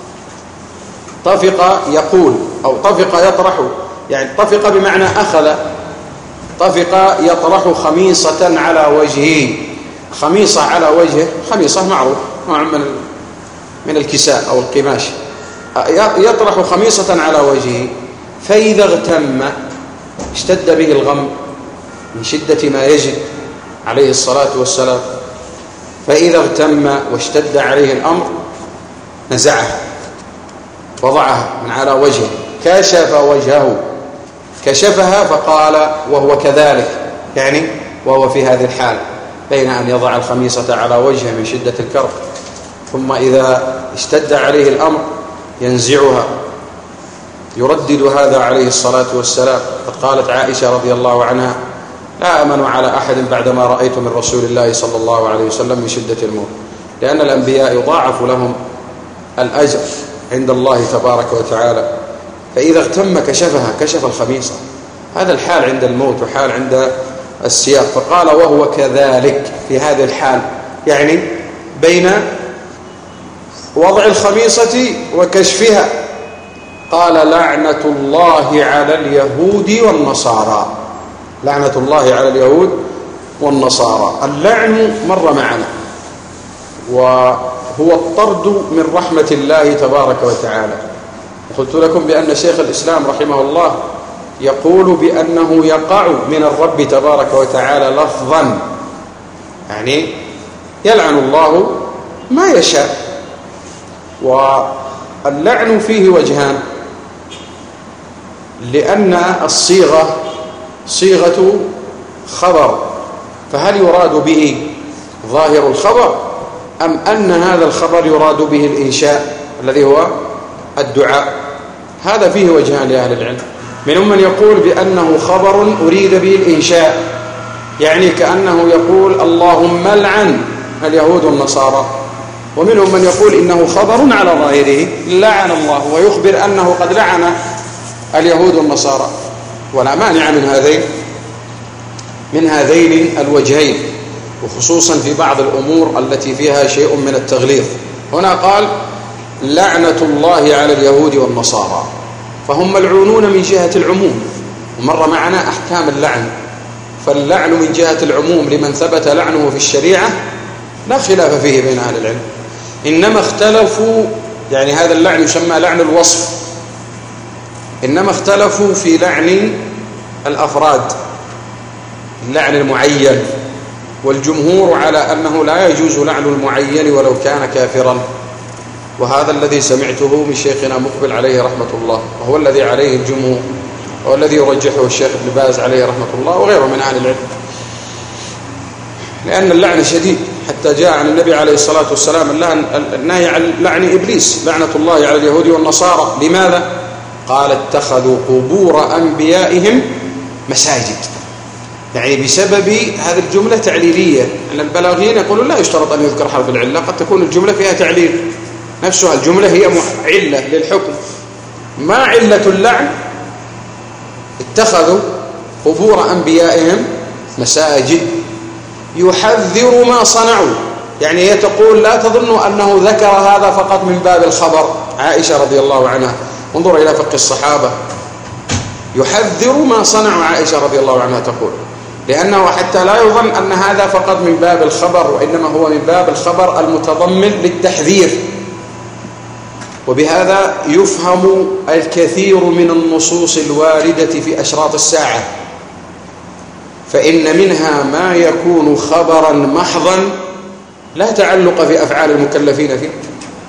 طفق يقول أو طفق يطرح، يعني طفق بمعنى أخذ، طفق يطرح خميصة على وجهه. خميصة على وجهه، خميصة معروف نوع من من الكساء أو القماش، يطرح خميصة على وجهه. فإذا اغتم اشتد به الغم من شدة ما يجد عليه الصلاة والسلام، فإذا اغتم واشتد عليه الأمر نزعه وضعها من على وجهه، كشف وجهه، كشفها فقال وهو كذلك، يعني وهو في هذه الحال بين أن يضع الخميصة على وجهه من شدة الكرب، ثم إذا اشتد عليه الأمر ينزعها، يردد هذا عليه الصلاة والسلام. قد قالت عائشة رضي الله عنها لا أمن على أحد بعدما رأيت من رسول الله صلى الله عليه وسلم من شدة الموت، لأن الأنبياء يضاعف لهم الأجر عند الله تبارك وتعالى. فإذا اغتم كشفها، كشف الخميصة. هذا الحال عند الموت وحال عند السياق. فقال وهو كذلك في هذه الحال، يعني بين وضع الخميصة وكشفها. قال لعنة الله على اليهود والنصارى، لعنة الله على اليهود والنصارى. اللعن مر معنا، وهو الطرد من رحمة الله تبارك وتعالى. قلت لكم بأن شيخ الإسلام رحمه الله يقول بأنه يقع من الرب تبارك وتعالى لفظا، يعني يلعن الله ما يشاء. واللعن فيه وجهان، لأن الصيغة صيغة خبر، فهل يراد به ظاهر الخبر أم أن هذا الخبر يراد به الإنشاء الذي هو الدعاء؟ هذا فيه وجهان لأهل العلم. منهم من يقول بأنه خبر أريد به الإنشاء، يعني كأنه يقول اللهم لعن اليهود والنصارى. ومنهم من يقول إنه خبر على ظاهره لعن الله، ويخبر أنه قد لعن اليهود والنصارى. ولا مانع من هذين من هذين الوجهين، وخصوصا في بعض الأمور التي فيها شيء من التغليظ. هنا قال لعنة الله على اليهود والنصارى، فهم ملعونون من جهة العموم، ومر معنا أحكام اللعن. فاللعن من جهة العموم لمن ثبت لعنه في الشريعة لا خلاف فيه بين أهل العلم، إنما اختلفوا، يعني هذا اللعن يسمى لعن الوصف، إنما اختلفوا في لعن الأفراد، اللعن المعين. والجمهور على أنه لا يجوز لعن المعين ولو كان كافرا، وهذا الذي سمعته من شيخنا مقبل عليه رحمة الله، وهو الذي عليه الجمهور، والذي يرجحه الشيخ ابن باز عليه رحمة الله وغيره من أهل العلم. لأن اللعن شديد، حتى جاء عن النبي عليه الصلاة والسلام النهي عن لعن إبليس، لعنة الله على اليهود والنصارى. لماذا؟ قال اتخذوا قبور أنبيائهم مساجد، يعني بسبب هذه الجملة تعليلية. أن البلاغيين يقولون لا يشترط أن يذكر حرف العلة، قد تكون الجملة فيها تعليل، نفسها الجملة هي علة للحكم. ما علة اللعن؟ اتخذوا قبور أنبيائهم مساجد، يحذر ما صنعوا، يعني هي تقول لا تظنوا أنه ذكر هذا فقط من باب الخبر. عائشة رضي الله عنها، انظر إلى فقه الصحابة، يحذر ما صنعوا. عائشة رضي الله عنها تقول لأنه حتى لا يظن أن هذا فقط من باب الخبر، وإنما هو من باب الخبر المتضمن للتحذير. وبهذا يفهم الكثير من النصوص الواردة في أشراط الساعة، فإن منها ما يكون خبرا محضا لا تعلق في أفعال المكلفين فيه،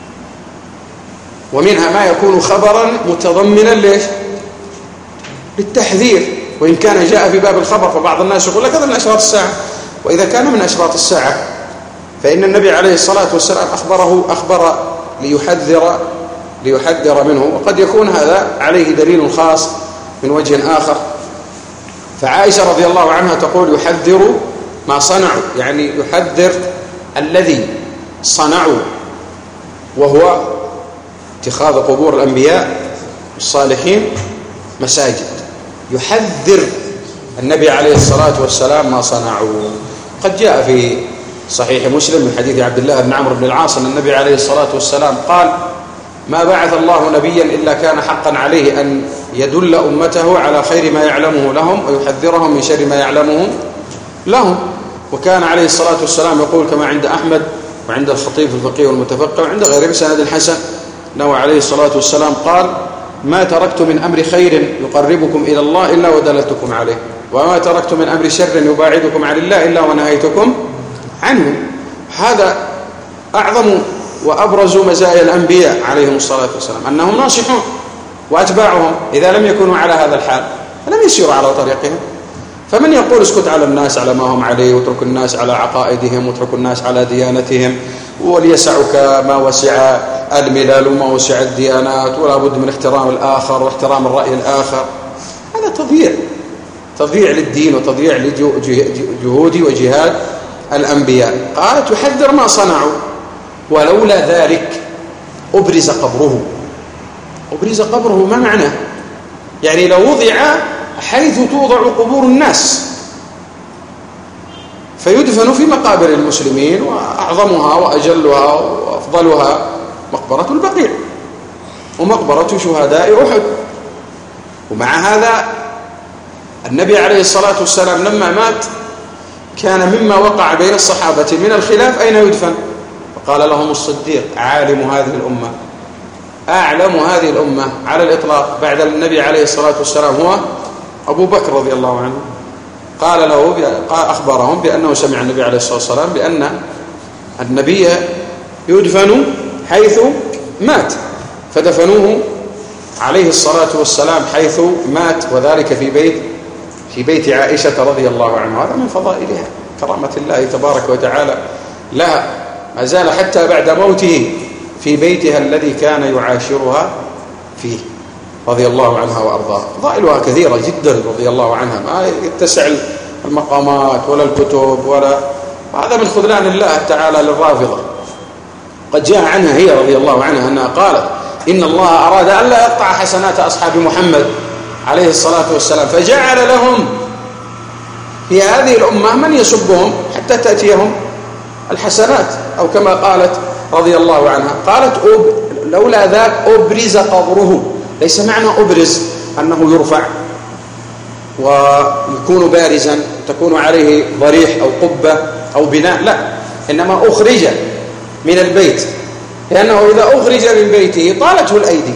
ومنها ما يكون خبرا متضمنا ليش؟ للتحذير، وإن كان جاء في باب الخبر. فبعض الناس يقول لك هذا من أشراط الساعة، وإذا كان من أشراط الساعة فإن النبي عليه الصلاة والسلام أخبره أخبر ليحذر ليحذر منه، وقد يكون هذا عليه دليل خاص من وجه آخر. فعائشة رضي الله عنها تقول يحذر ما صنعوا، يعني يحذر الذي صنعوا، وهو اتخاذ قبور الأنبياء الصالحين مساجد. يحذر النبي عليه الصلاة والسلام ما صنعوا. قد جاء في صحيح مسلم من حديث عبد الله بن عمرو بن العاص أن النبي عليه الصلاة والسلام قال ما بعث الله نبيا إلا كان حقا عليه أن يدل أمته على خير ما يعلمه لهم ويحذرهم من شر ما يعلمه لهم. وكان عليه الصلاة والسلام يقول كما عند أحمد وعند الخطيب في الفقيه والمتفقه وعند غيره بسند حسن أنه عليه الصلاة والسلام قال ما تركت من أمر خير يقربكم إلى الله إلا ودلتكم عليه، وما تركت من أمر شر يباعدكم عن الله إلا ونهيتكم عنه. هذا أعظم وأبرز مزايا الأنبياء عليهم الصلاة والسلام، أنهم ناصحون، وأتباعهم إذا لم يكونوا على هذا الحال لم يسيروا على طريقهم. فمن يقول اسكت على الناس على ما هم عليه، واترك الناس على عقائدهم، واترك الناس على ديانتهم، وليسعك ما وسع الملل وما وسع الديانات، ولا بد من احترام الآخر واحترام الرأي الآخر، هذا تضييع تضييع للدين وتضييع لجهود وجهاد الأنبياء. قالت يحذر ما صنعوا ولولا ذلك أبرز قبره. أبرز قبره ما معناه؟ يعني لو وضع حيث توضع قبور الناس فيدفن في مقابر المسلمين، وأعظمها وأجلها وأفضلها مقبرة البقيع ومقبرة شهداء أحد. ومع هذا النبي عليه الصلاة والسلام لما مات كان مما وقع بين الصحابة من الخلاف أين يدفن، فقال لهم الصديق عالم هذه الأمة أعلم هذه الأمة على الإطلاق بعد النبي عليه الصلاة والسلام هو أبو بكر رضي الله عنه. قال له أخبرهم بأنه سمع النبي عليه الصلاة والسلام بأن النبي يدفن حيث مات، فدفنوه عليه الصلاة والسلام حيث مات، وذلك في بيت في بيت عائشة رضي الله عنها. هذا من فضائلها كرامة الله تبارك وتعالى لها، ما زال حتى بعد موته في بيتها الذي كان يعاشرها فيه رضي الله عنها وأرضاها. فضائلها كثيرة جدا رضي الله عنها، ما يتسع المقامات ولا الكتب ولا، هذا من خذلان الله تعالى للرافضة. قد جاء عنها هي رضي الله عنها أنها قالت إن الله أراد أن لا يقطع حسنات أصحاب محمد عليه الصلاة والسلام، فجعل لهم في هذه الأمة من يسبهم حتى تأتيهم الحسنات، أو كما قالت رضي الله عنها قالت لولا ذاك أبرز قبره. ليس معنى أبرز أنه يرفع ويكون بارزا تكون عليه ضريح أو قبة أو بناء، لا، إنما أخرج من البيت، لأنه إذا أخرج من بيته طالته الأيدي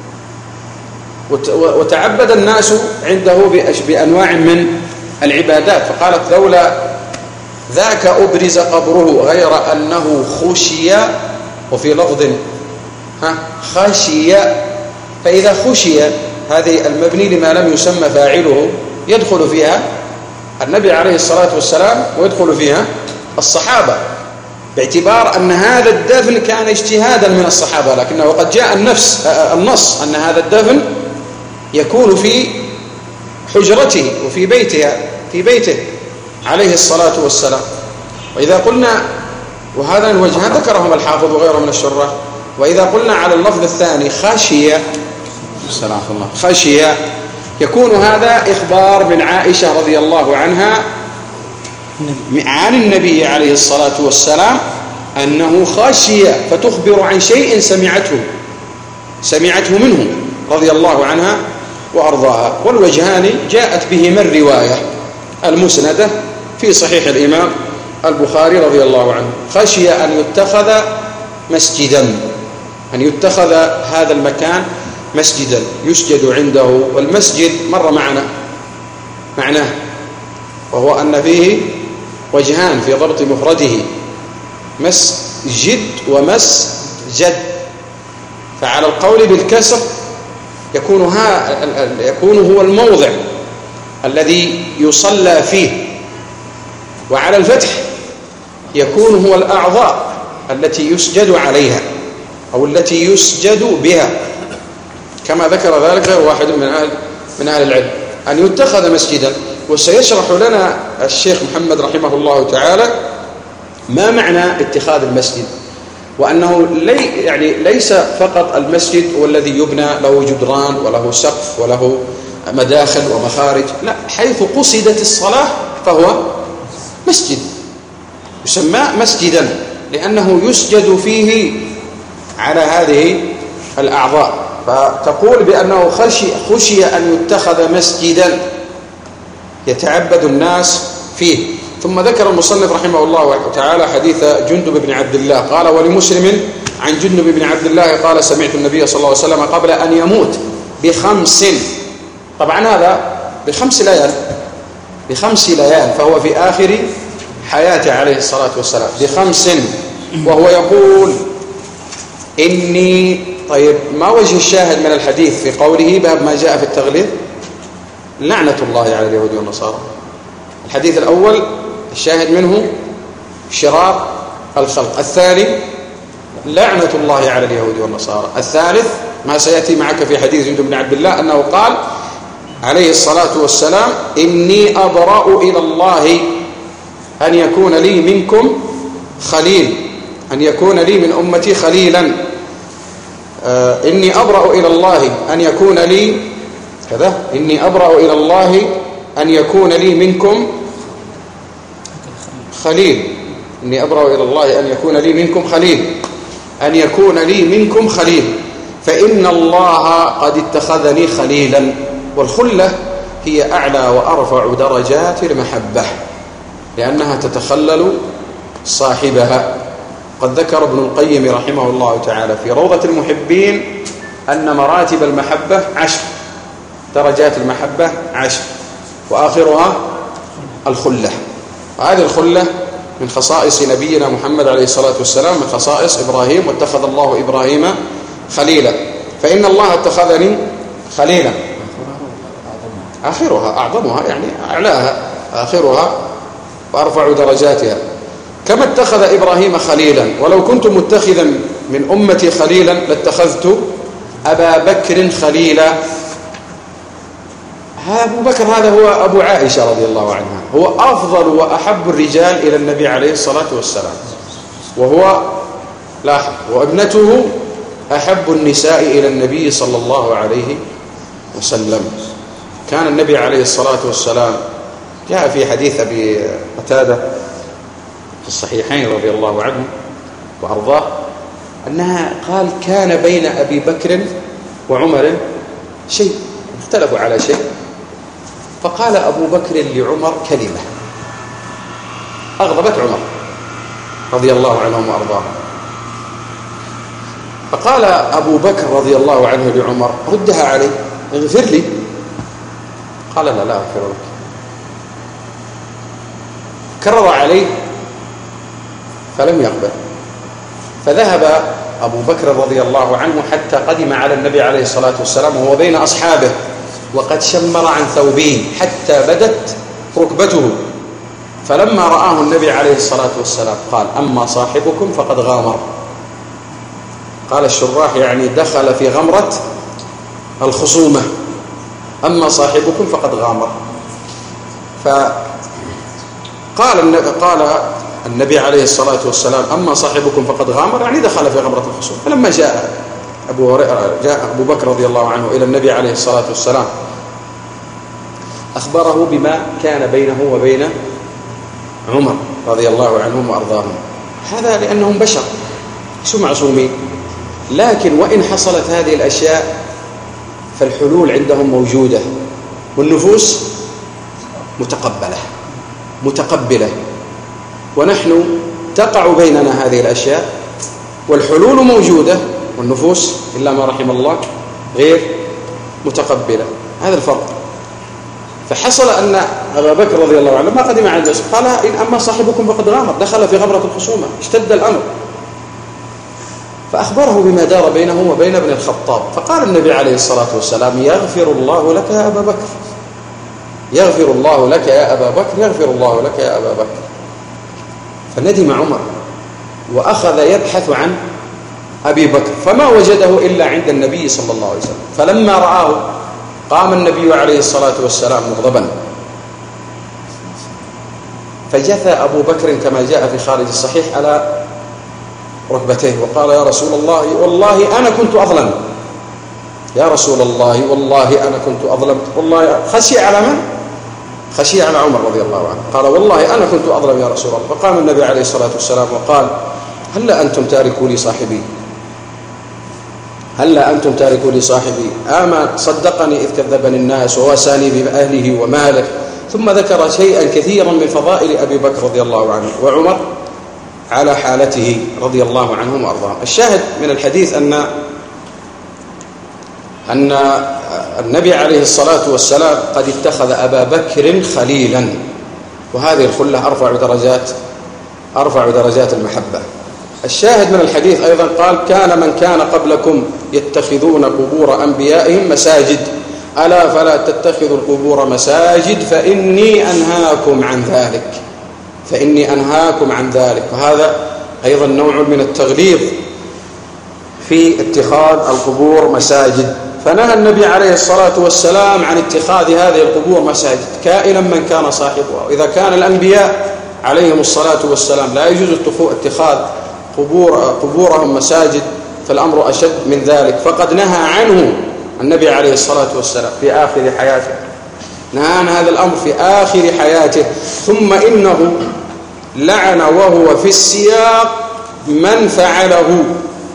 وتعبد الناس عنده بأنواع من العبادات. فقالت لولا ذاك أبرز قبره غير أنه خشي، وفي لفظ ها خشي، فإذا خشي هذه المبني لما لم يسمى فاعله يدخل فيها النبي عليه الصلاة والسلام ويدخل فيها الصحابة، باعتبار أن هذا الدفن كان اجتهادا من الصحابة، لكنه وقد جاء النفس النص أن هذا الدفن يكون في حجرته وفي بيته في بيته عليه الصلاة والسلام. وإذا قلنا، وهذا الوجهان ذكرهم الحافظ وغيره من الشراح، وإذا قلنا على اللفظ الثاني خشية السلام الله خشية، يكون هذا إخبار من عائشة رضي الله عنها عن النبي عليه الصلاة والسلام أنه خشي، فتخبر عن شيء سمعته سمعته منه رضي الله عنها وأرضاها. والوجهان جاءت بهما الرواية المسندة في صحيح الإمام البخاري رضي الله عنه. خشي أن يتخذ مسجدا، أن يتخذ هذا المكان مسجدا يسجد عنده. والمسجد مر معنا معناه، وهو أن فيه وجهان في ضبط مفرده، مسجد ومسجد. فعلى القول بالكسر يكون, ها يكون هو الموضع الذي يصلى فيه، وعلى الفتح يكون هو الأعضاء التي يسجد عليها أو التي يسجد بها، كما ذكر ذلك غير واحد من أهل, من أهل العلم أن يتخذ مسجدا. وسيشرح لنا الشيخ محمد رحمه الله تعالى ما معنى اتخاذ المسجد، وأنه لي يعني ليس فقط المسجد هو الذي يبنى له جدران وله سقف وله مداخل ومخارج، لا، حيث قصدت الصلاة فهو مسجد، يسمى مسجدا لأنه يسجد فيه على هذه الأعضاء. فتقول بأنه خشي, خشي أن يتخذ مسجدا يتعبد الناس فيه. ثم ذكر المصنف رحمه الله تعالى حديث جندب بن عبد الله قال: ولمسلم عن جندب بن عبد الله قال: سمعت النبي صلى الله عليه وسلم قبل أن يموت بخمس، طبعا هذا بخمس ليال بخمس ليال فهو في آخر حياته عليه الصلاة والسلام بخمس، وهو يقول إني. طيب، ما وجه الشاهد من الحديث في قوله باب ما جاء في التغليظ؟ لعنة الله على اليهود والنصارى. الحديث الأول الشاهد منه شرار الخلق، الثاني لعنة الله على اليهود والنصارى، الثالث ما سيأتي معك في حديث جندب بن عبد الله أنه قال عليه الصلاة والسلام: إني أبرأ إلى الله أن يكون لي منكم خليل، أن يكون لي من أمتي خليلا. آه إني أبرأ إلى الله أن يكون لي كذا إني أبرأ إلى الله أن يكون لي منكم خليل إني أبرأ إلى الله أن يكون لي منكم خليل أن يكون لي منكم خليل فإن الله قد اتخذني خليلا. والخلة هي أعلى وأرفع درجات المحبة لأنها تتخلل صاحبها. قد ذكر ابن القيم رحمه الله تعالى في روضة المحبين أن مراتب المحبة عشر، درجات المحبة عشر، وآخرها الخلة. وهذه الخلة من خصائص نبينا محمد عليه الصلاة والسلام، من خصائص إبراهيم: واتخذ الله إبراهيم خليلا. فإن الله اتخذني خليلا، آخرها أعظمها يعني أعلاها، آخرها وأرفع درجاتها. كما اتخذ إبراهيم خليلا، ولو كنت متخذا من أمتي خليلا لاتخذت أبا بكر خليلا. أبو بكر هذا هو أبو عائشة رضي الله عنها، هو أفضل وأحب الرجال إلى النبي عليه الصلاة والسلام، وهو لاحظ وابنته أحب النساء إلى النبي صلى الله عليه وسلم. كان النبي عليه الصلاة والسلام جاء في حديث أبي قتادة في الصحيحين رضي الله عنه وأرضاه أنها قال: كان بين أبي بكر وعمر شيء، اختلفوا على شيء، فقال أبو بكر لعمر كلمة أغضبت عمر رضي الله عنهم وأرضاهم، فقال أبو بكر رضي الله عنه لعمر: ردها علي، اغفر لي. قال: لا لا أغفر لك. كرر عليه فلم يقبل، فذهب أبو بكر رضي الله عنه حتى قدم على النبي عليه الصلاة والسلام وهو بين أصحابه وقد شمر عن ثوبه حتى بدت ركبته، فلما رآه النبي عليه الصلاة والسلام قال: أما صاحبكم فقد غامر. قال الشراح يعني دخل في غمرة الخصومة. أما صاحبكم فقد غامر. فقال النبي, قال النبي عليه الصلاة والسلام: أما صاحبكم فقد غامر، يعني دخل في غمرة الخصومة. فلما جاء أبو, جاء أبو بكر رضي الله عنه إلى النبي عليه الصلاة والسلام أخبره بما كان بينه وبين عمر رضي الله عنهم وأرضاهم. هذا لأنهم بشر شو معصومين، لكن وإن حصلت هذه الأشياء فالحلول عندهم موجودة، والنفوس متقبلة متقبلة، ونحن تقع بيننا هذه الأشياء والحلول موجودة، والنفوس إلا ما رحم الله غير متقبلة. هذا الفرق. فحصل أن أبا بكر رضي الله عنه ما قدم على الناس قال: إن أما صاحبكم فقد غامر، دخل في غمرة الخصومة، اشتد الأمر. فأخبره بما دار بينه وبين ابن الخطاب. فقال النبي عليه الصلاة والسلام: يغفر الله لك يا أبا بكر، يغفر الله لك يا أبا بكر، يغفر الله لك يا أبا بكر. فندم عمر وأخذ يبحث عن أبي بكر، فما وجده إلا عند النبي صلى الله عليه وسلم. فلما رآه قام النبي عليه الصلاة والسلام مغضبا، فجثى أبو بكر كما جاء في خارج الصحيح على ركبتيه وقال: يا رسول الله والله أنا كنت أظلم، يا رسول الله والله أنا كنت أظلم، والله خشي على من؟ خشي على عمر رضي الله عنه. قال: والله أنا كنت أظلم يا رسول الله. فقام النبي عليه الصلاة والسلام وقال: هلا أنتم تاركوا لي صاحبي، هلا أنتم تاركوا لي صاحبي، أما صدقني إذ كذبني الناس وواساني بأهله وماله. ثم ذكر شيئا كثيرا من فضائل أبي بكر رضي الله عنه، وعمر على حالته رضي الله عنهم وأرضاهم. الشاهد من الحديث أن أن النبي عليه الصلاة والسلام قد اتخذ أبا بكر خليلا، وهذه الخلة أرفع درجات أرفع درجات المحبة. الشاهد من الحديث أيضا قال: كان من كان قبلكم يتخذون قبور أنبيائهم مساجد، ألا فلا تتخذوا القبور مساجد فإني أنهاكم عن ذلك، فإني أنهاكم عن ذلك. وهذا أيضا نوع من التغليظ في اتخاذ القبور مساجد. فنهى النبي عليه الصلاة والسلام عن اتخاذ هذه القبور مساجد كائنا من كان صاحبها. وإذا كان الأنبياء عليهم الصلاة والسلام لا يجوز اتخاذ قبور قبورهم مساجد، فالأمر أشد من ذلك. فقد نهى عنه النبي عليه الصلاة والسلام في آخر حياته، نهى عن هذا الأمر في آخر حياته. ثم إنه لعن وهو في السياق من فعله،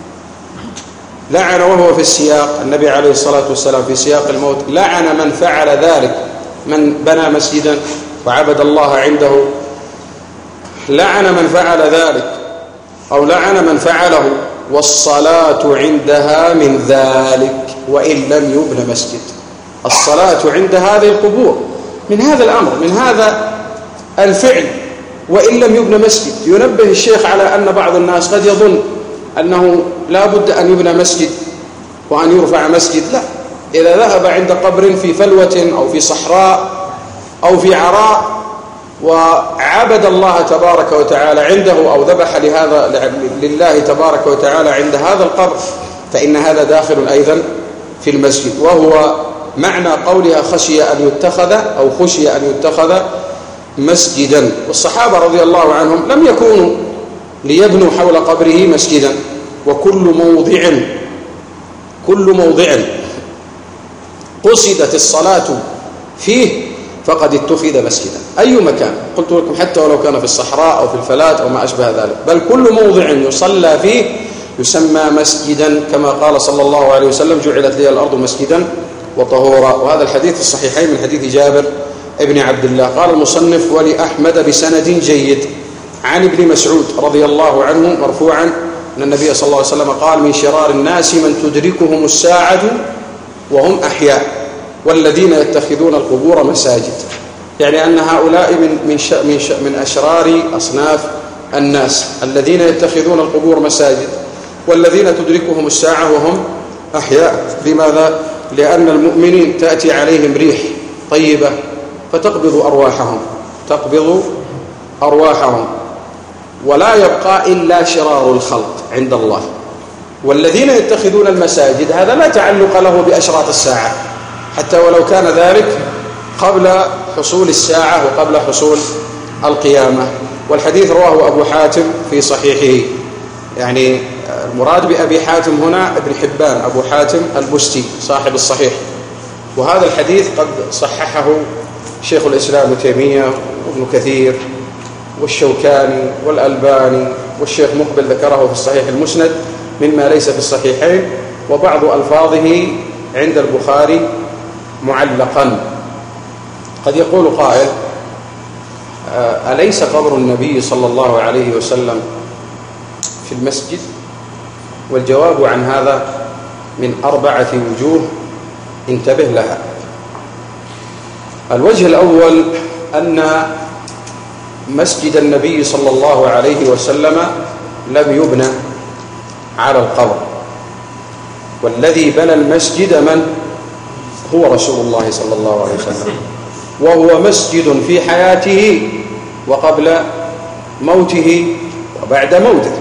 لعن وهو في السياق النبي عليه الصلاة والسلام في سياق الموت لعن من فعل ذلك، من بنى مسجدا وعبد الله عنده، لعن من فعل ذلك أو لعن من فعله، والصلاة عندها من ذلك وإن لم يبن مسجد. الصلاة عند هذه القبور من هذا الأمر، من هذا الفعل، وإن لم يبن مسجد. ينبه الشيخ على أن بعض الناس قد يظن أنه لا بد أن يبنى مسجد وأن يرفع مسجد. لا، إذا ذهب عند قبر في فلوة أو في صحراء أو في عراء وعبد الله تبارك وتعالى عنده أو ذبح لهذا لله تبارك وتعالى عند هذا القبر، فإن هذا داخل أيضا في المسجد. وهو معنى قولها خشي أن يتخذ أو خشي أن يتخذ مسجدا. والصحابة رضي الله عنهم لم يكونوا ليبنوا حول قبره مسجدا، وكل موضع كل موضع قصدت الصلاة فيه فقد اتخذ مسجدا. أي مكان، قلت لكم حتى ولو كان في الصحراء أو في الفلات أو ما أشبه ذلك، بل كل موضع يصلى فيه يسمى مسجدا، كما قال صلى الله عليه وسلم: جعلت لي الأرض مسجدا وطهورا. وهذا الحديث في الصحيحين من حديث جابر ابن عبد الله. قال المصنف: ولأحمد بسند جيد عن ابن مسعود رضي الله عنه مرفوعا أن النبي صلى الله عليه وسلم قال: من شرار الناس من تدركهم الساعة وهم أحياء والذين يتخذون القبور مساجد. يعني أن هؤلاء من من من من أشرار أصناف الناس الذين يتخذون القبور مساجد، والذين تدركهم الساعة وهم أحياء. لماذا؟ لأن المؤمنين تأتي عليهم ريح طيبة فتقبض أرواحهم، تقبض أرواحهم، ولا يبقى إلا شرار الخلق عند الله. والذين يتخذون المساجد هذا لا تعلق له بأشراط الساعة، حتى ولو كان ذلك قبل حصول الساعة وقبل حصول القيامة. والحديث رواه أبو حاتم في صحيحه، يعني المراد بأبي حاتم هنا ابن حبان، أبو حاتم البستي صاحب الصحيح. وهذا الحديث قد صححه شيخ الإسلام ابن تيمية وابن كثير والشوكاني والألباني، والشيخ مقبل ذكره في الصحيح المسند مما ليس في الصحيحين، وبعض ألفاظه عند البخاري معلقا. قد يقول قائل: أليس قبر النبي صلى الله عليه وسلم في المسجد؟ والجواب عن هذا من أربعة وجوه انتبه لها. الوجه الأول أن مسجد النبي صلى الله عليه وسلم لم يبنى على القبر، والذي بنى المسجد من هو رسول الله صلى الله عليه وسلم، وهو مسجد في حياته وقبل موته وبعد موته.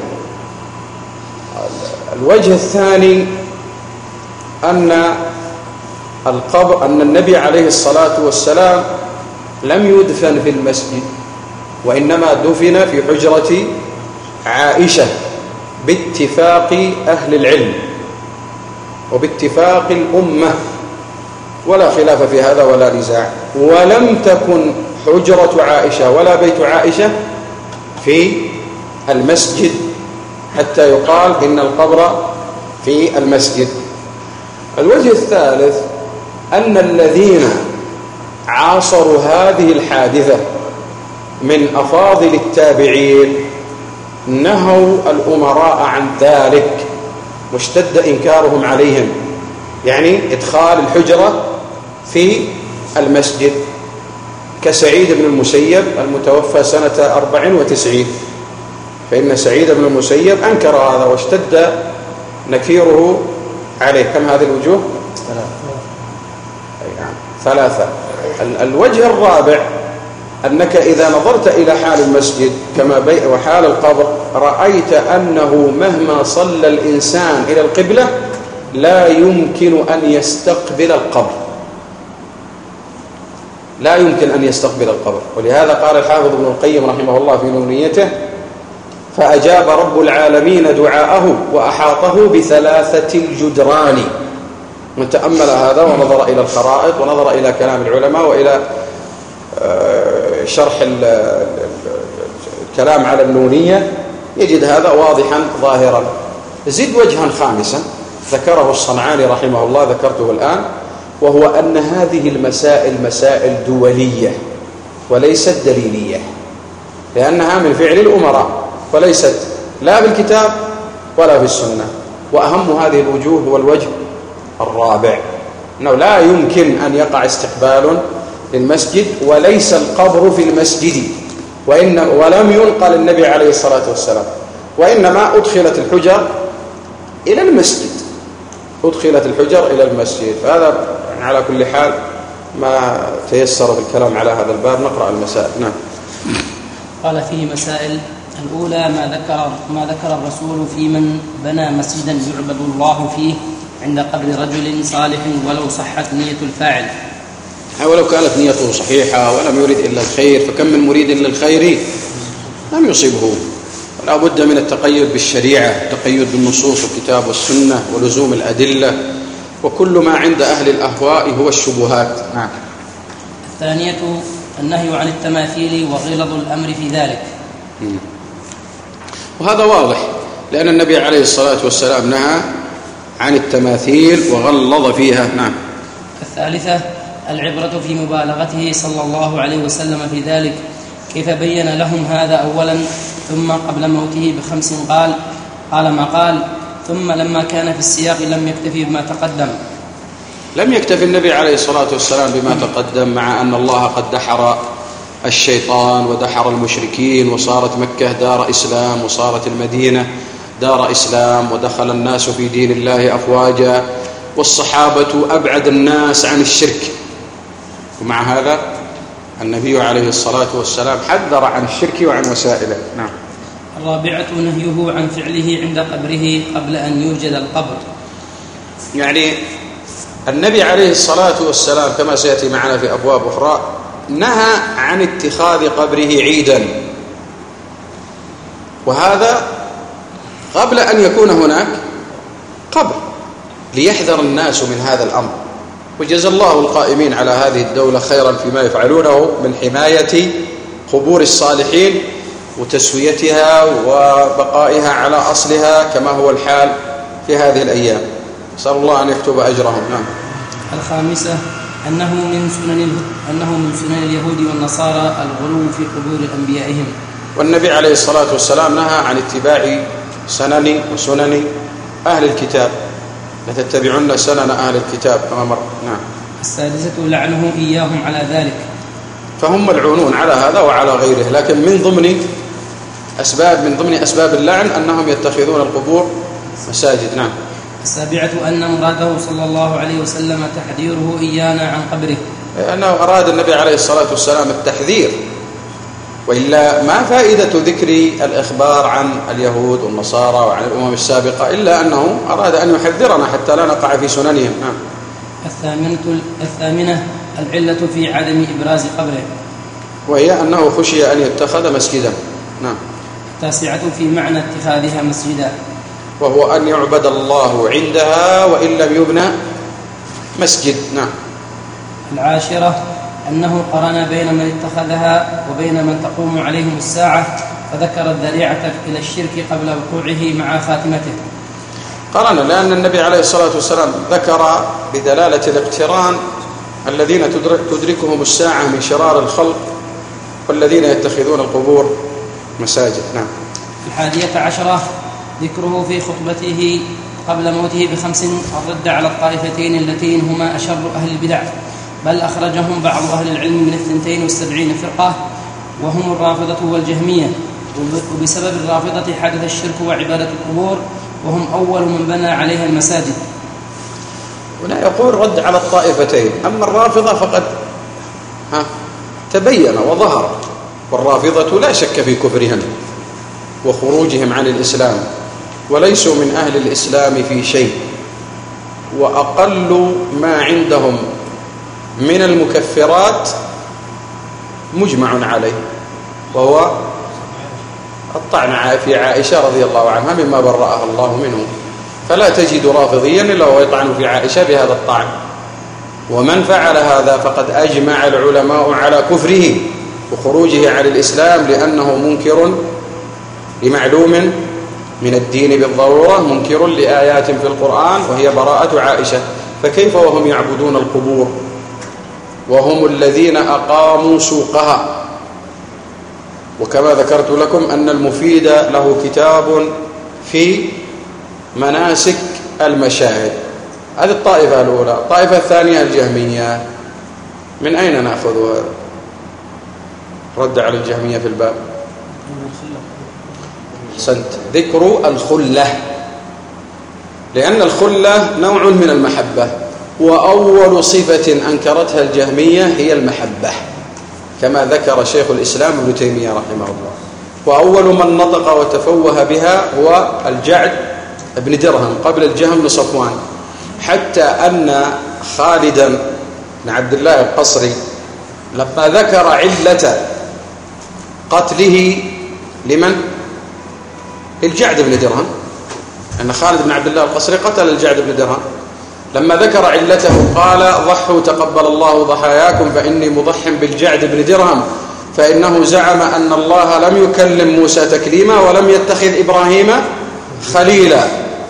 الوجه الثاني أن القبر أن النبي عليه الصلاة والسلام لم يدفن في المسجد، وإنما دفن في حجرة عائشة باتفاق أهل العلم وباتفاق الأمة، ولا خلاف في هذا ولا نزاع. ولم تكن حجرة عائشة ولا بيت عائشة في المسجد حتى يقال إن القبر في المسجد. الوجه الثالث أن الذين عاصروا هذه الحادثة من أفاضل التابعين نهوا الأمراء عن ذلك، واشتد إنكارهم عليهم، يعني إدخال الحجرة في المسجد، كسعيد بن المسيب المتوفى سنة أربع وتسعين، فإن سعيد بن المسيب أنكر هذا واشتد نكيره عليه. كم هذه الوجوه؟ ثلاثة. الوجه الرابع أنك إذا نظرت إلى حال المسجد كما بي وحال القبر رأيت أنه مهما صلى الإنسان إلى القبلة لا يمكن أن يستقبل القبر، لا يمكن أن يستقبل القبر. ولهذا قال الحافظ ابن القيم رحمه الله في نونيته: فأجاب رب العالمين دعاءه وأحاطه بثلاثة الجدران. من تأمل هذا ونظر إلى الخرائط ونظر إلى كلام العلماء وإلى شرح الكلام على النونية يجد هذا واضحا ظاهرا. زد وجها خامسا ذكره الصنعاني رحمه الله، ذكرته الآن، وهو أن هذه المسائل مسائل دولية وليست دليلية، لأنها من فعل الأمراء وليست لا بالكتاب ولا بالسنة. وأهم هذه الوجوه هو الوجه الرابع، أنه لا يمكن أن يقع استقبال للمسجد وليس القبر في المسجد، وإن ولم ينقل النبي عليه الصلاة والسلام، وإنما أدخلت الحجر إلى المسجد، أدخلت الحجر إلى المسجد. فهذا على كل حال ما تيسر بالكلام على هذا الباب. نقرأ المسائل. نعم. قال فيه مسائل. الأولى ما ذكر ما ذكر الرسول في من بنى مسجدا يعبد الله فيه عند قبر رجل صالح ولو صحت نية الفاعل، ولو كانت نيته صحيحة ولم يرد إلا الخير، فكم من مريد للخير لم يصيبه. ولا بد من التقيد بالشريعة، التقيد بالنصوص والكتاب والسنة ولزوم الأدلة، وكل ما عند أهل الأهواء هو الشبهات. نعم. الثانية النهي عن التماثيل وغلظ الأمر في ذلك. وهذا واضح، لأن النبي عليه الصلاة والسلام نهى عن التماثيل وغلظ فيها. نعم. الثالثة العبرة في مبالغته صلى الله عليه وسلم في ذلك، كيف بين لهم هذا أولا، ثم قبل موته بخمس قال قال ما قال، ثم لما كان في السياق لم يكتفي بما تقدم. لم يكتفي النبي عليه الصلاة والسلام بما تقدم، مع أن الله قد دحر الشيطان ودحر المشركين، وصارت مكة دار إسلام، وصارت المدينة دار إسلام، ودخل الناس في دين الله أفواجا، والصحابة أبعد الناس عن الشرك، ومع هذا النبي عليه الصلاة والسلام حذر عن الشرك وعن وسائله. نعم. الرابعة نهيه عن فعله عند قبره قبل أن يوجد القبر. يعني النبي عليه الصلاة والسلام كما سيأتي معنا في أبواب أخرى نهى عن اتخاذ قبره عيدا، وهذا قبل أن يكون هناك قبر، ليحذر الناس من هذا الأمر. وجزا الله القائمين على هذه الدولة خيرا فيما يفعلونه من حماية قبور الصالحين وتسويتها وبقائها على أصلها كما هو الحال في هذه الأيام. نسأل الله أن يكتب أجرهم. نعم. الخامسة أنه من سنن أنه من سنن اليهود والنصارى الغلو في قبور أنبيائهم. والنبي عليه الصلاة والسلام نهى عن اتباع سنن وسنن أهل الكتاب، لتتبعن سنن أهل الكتاب كما مر. نعم. السادسة لعنه إياهم على ذلك، فهم ملعونون على هذا وعلى غيره، لكن من ضمن أسباب من ضمن أسباب اللعن أنهم يتخذون القبور مساجد. نعم. السابعة أن مراده صلى الله عليه وسلم تحذيره إيانا عن قبره، لأنه أراد النبي عليه الصلاة والسلام التحذير، وإلا ما فائدة ذكر الإخبار عن اليهود والنصارى وعن الأمم السابقة إلا أنه أراد أن يحذرنا حتى لا نقع في سننهم. نعم. الثامنة الثامنة العلة في عدم إبراز قبره، وهي أنه خشي أن يتخذ مسجدا. نعم. التاسعة في معنى اتخاذها مسجدا، وهو أن يعبد الله عندها وإن لم يبنى مسجد. نعم. العاشرة أنه قرن بين من اتخذها وبين من تقوم عليهم الساعة، فذكر الذريعة إلى الشرك قبل وقوعه مع خاتمته. قرن لأن النبي عليه الصلاة والسلام ذكر بدلالة الاقتران الذين تدركهم الساعة من شرار الخلق والذين يتخذون القبور مساجد. نعم. الحادية عشرة ذكره في خطبته قبل موته بخمس الرد على الطائفتين اللتين هما أشر أهل البدع، بل أخرجهم بعض أهل العلم من اثنتين والسبعين فرقة، وهم الرافضة والجهمية، وبسبب الرافضة حدث الشرك وعبادة القبور، وهم أول من بنى عليها المساجد. هنا يقول رد على الطائفتين، أما الرافضة فقد ها تبين وظهر، والرافضة لا شك في كفرهم وخروجهم عن الإسلام، وليسوا من أهل الإسلام في شيء، وأقل ما عندهم من المكفرات مجمع عليه، وهو الطعن في عائشة رضي الله عنها مما برأها الله منه، فلا تجد رافضيا إلا هو يطعن في عائشة بهذا الطعن، ومن فعل هذا فقد أجمع العلماء على كفره وخروجه عن الإسلام، لأنه منكر لمعلوم من الدين بالضرورة، منكر لآيات في القرآن وهي براءة عائشة، فكيف وهم يعبدون القبور وهم الذين أقاموا سوقها. وكما ذكرت لكم أن المفيد له كتاب في مناسك المشاهد. هذه الطائفة الأولى. الطائفة الثانية الجهمية، من أين نأخذ رد على الجهمية في الباب؟ أحسنت، ذكر الخلة، لأن الخلة نوع من المحبة، وأول صفة أنكرتها الجهمية هي المحبة، كما ذكر شيخ الإسلام ابن تيمية رحمه الله. وأول من نطق وتفوه بها هو الجعد بن درهم قبل الجهم بن صفوان، حتى أن خالدا بن عبد الله القصري لما ذكر علة قتله لمن؟ الجعد بن درهم، أن خالد بن عبد الله القصري قتل الجعد بن درهم، لما ذكر علته قال: ضحوا تقبل الله ضحاياكم فإني مضح بالجعد بن درهم، فإنه زعم أن الله لم يكلم موسى تكليما ولم يتخذ إبراهيم خليلا.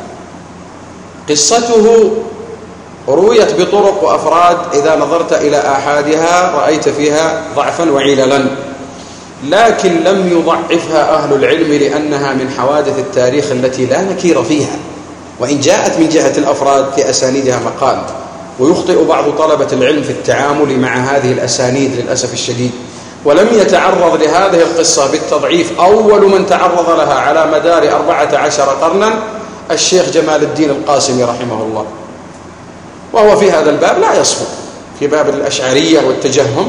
قصته رويت بطرق وأفراد، إذا نظرت إلى آحادها رأيت فيها ضعفا وعللا، لكن لم يضعفها أهل العلم لأنها من حوادث التاريخ التي لا نكير فيها، وإن جاءت من جهة الأفراد في أسانيدها مقال، ويخطئ بعض طلبة العلم في التعامل مع هذه الأسانيد للأسف الشديد. ولم يتعرض لهذه القصة بالتضعيف أول من تعرض لها على مدار أربعة عشر قرنا الشيخ جمال الدين القاسمي رحمه الله، وهو في هذا الباب لا يصفر، في باب الأشعرية والتجهم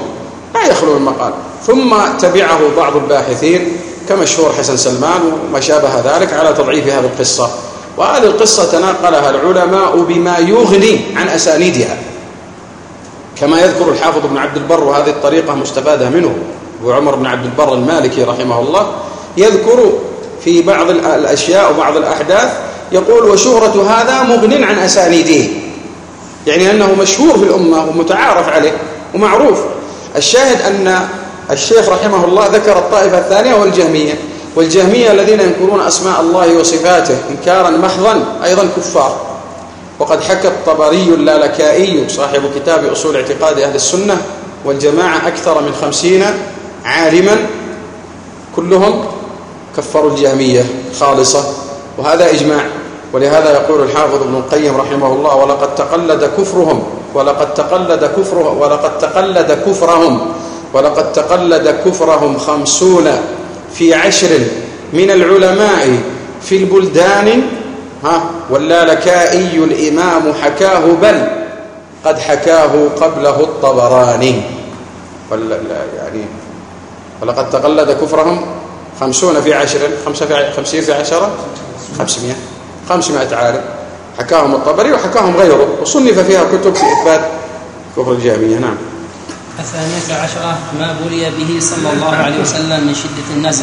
لا يخلو من مقال. ثم تبعه بعض الباحثين كمشهور حسن سلمان وما شابه ذلك على تضعيف هذه القصة، وهذه القصة تناقلها العلماء بما يغني عن أسانيدها، كما يذكر الحافظ ابن عبد البر، وهذه الطريقة مستفادة منه أبو عمر بن عبد البر المالكي رحمه الله، يذكر في بعض الأشياء وبعض الأحداث يقول وشهرة هذا مغن عن أسانيده، يعني أنه مشهور في الأمة ومتعارف عليه ومعروف. الشاهد أن الشيخ رحمه الله ذكر الطائفة الثانية والجهمية، والجهمية الذين ينكرون أسماء الله وصفاته إنكارا محضا أيضا كفار. وقد حكى الطبري اللالكائي صاحب كتاب أصول اعتقاد أهل السنة والجماعة أكثر من خمسين عالما كلهم كفروا الجهمية خالصة، وهذا إجماع. ولهذا يقول الحافظ ابن القيم رحمه الله ولقد تقلد كفرهم ولقد تقلد كفره ولقد تقلد كفرهم ولقد تقلد كفرهم خمسون في عشر من العلماء في البلدان، ها واللالكائي الإمام حكاه بل قد حكاه قبله الطبراني. يعني ولقد تقلد كفرهم خمسون في عشر خمسة في خمسين في عشرة خمسمائة خمسمائة عالم حكاهم الطبري وحكاهم غيره، وصنف فيها كتب في إثبات كفر الجهمية. نعم. الثانية عشرة ما بلي به صلى الله عليه وسلم من شدة النزع.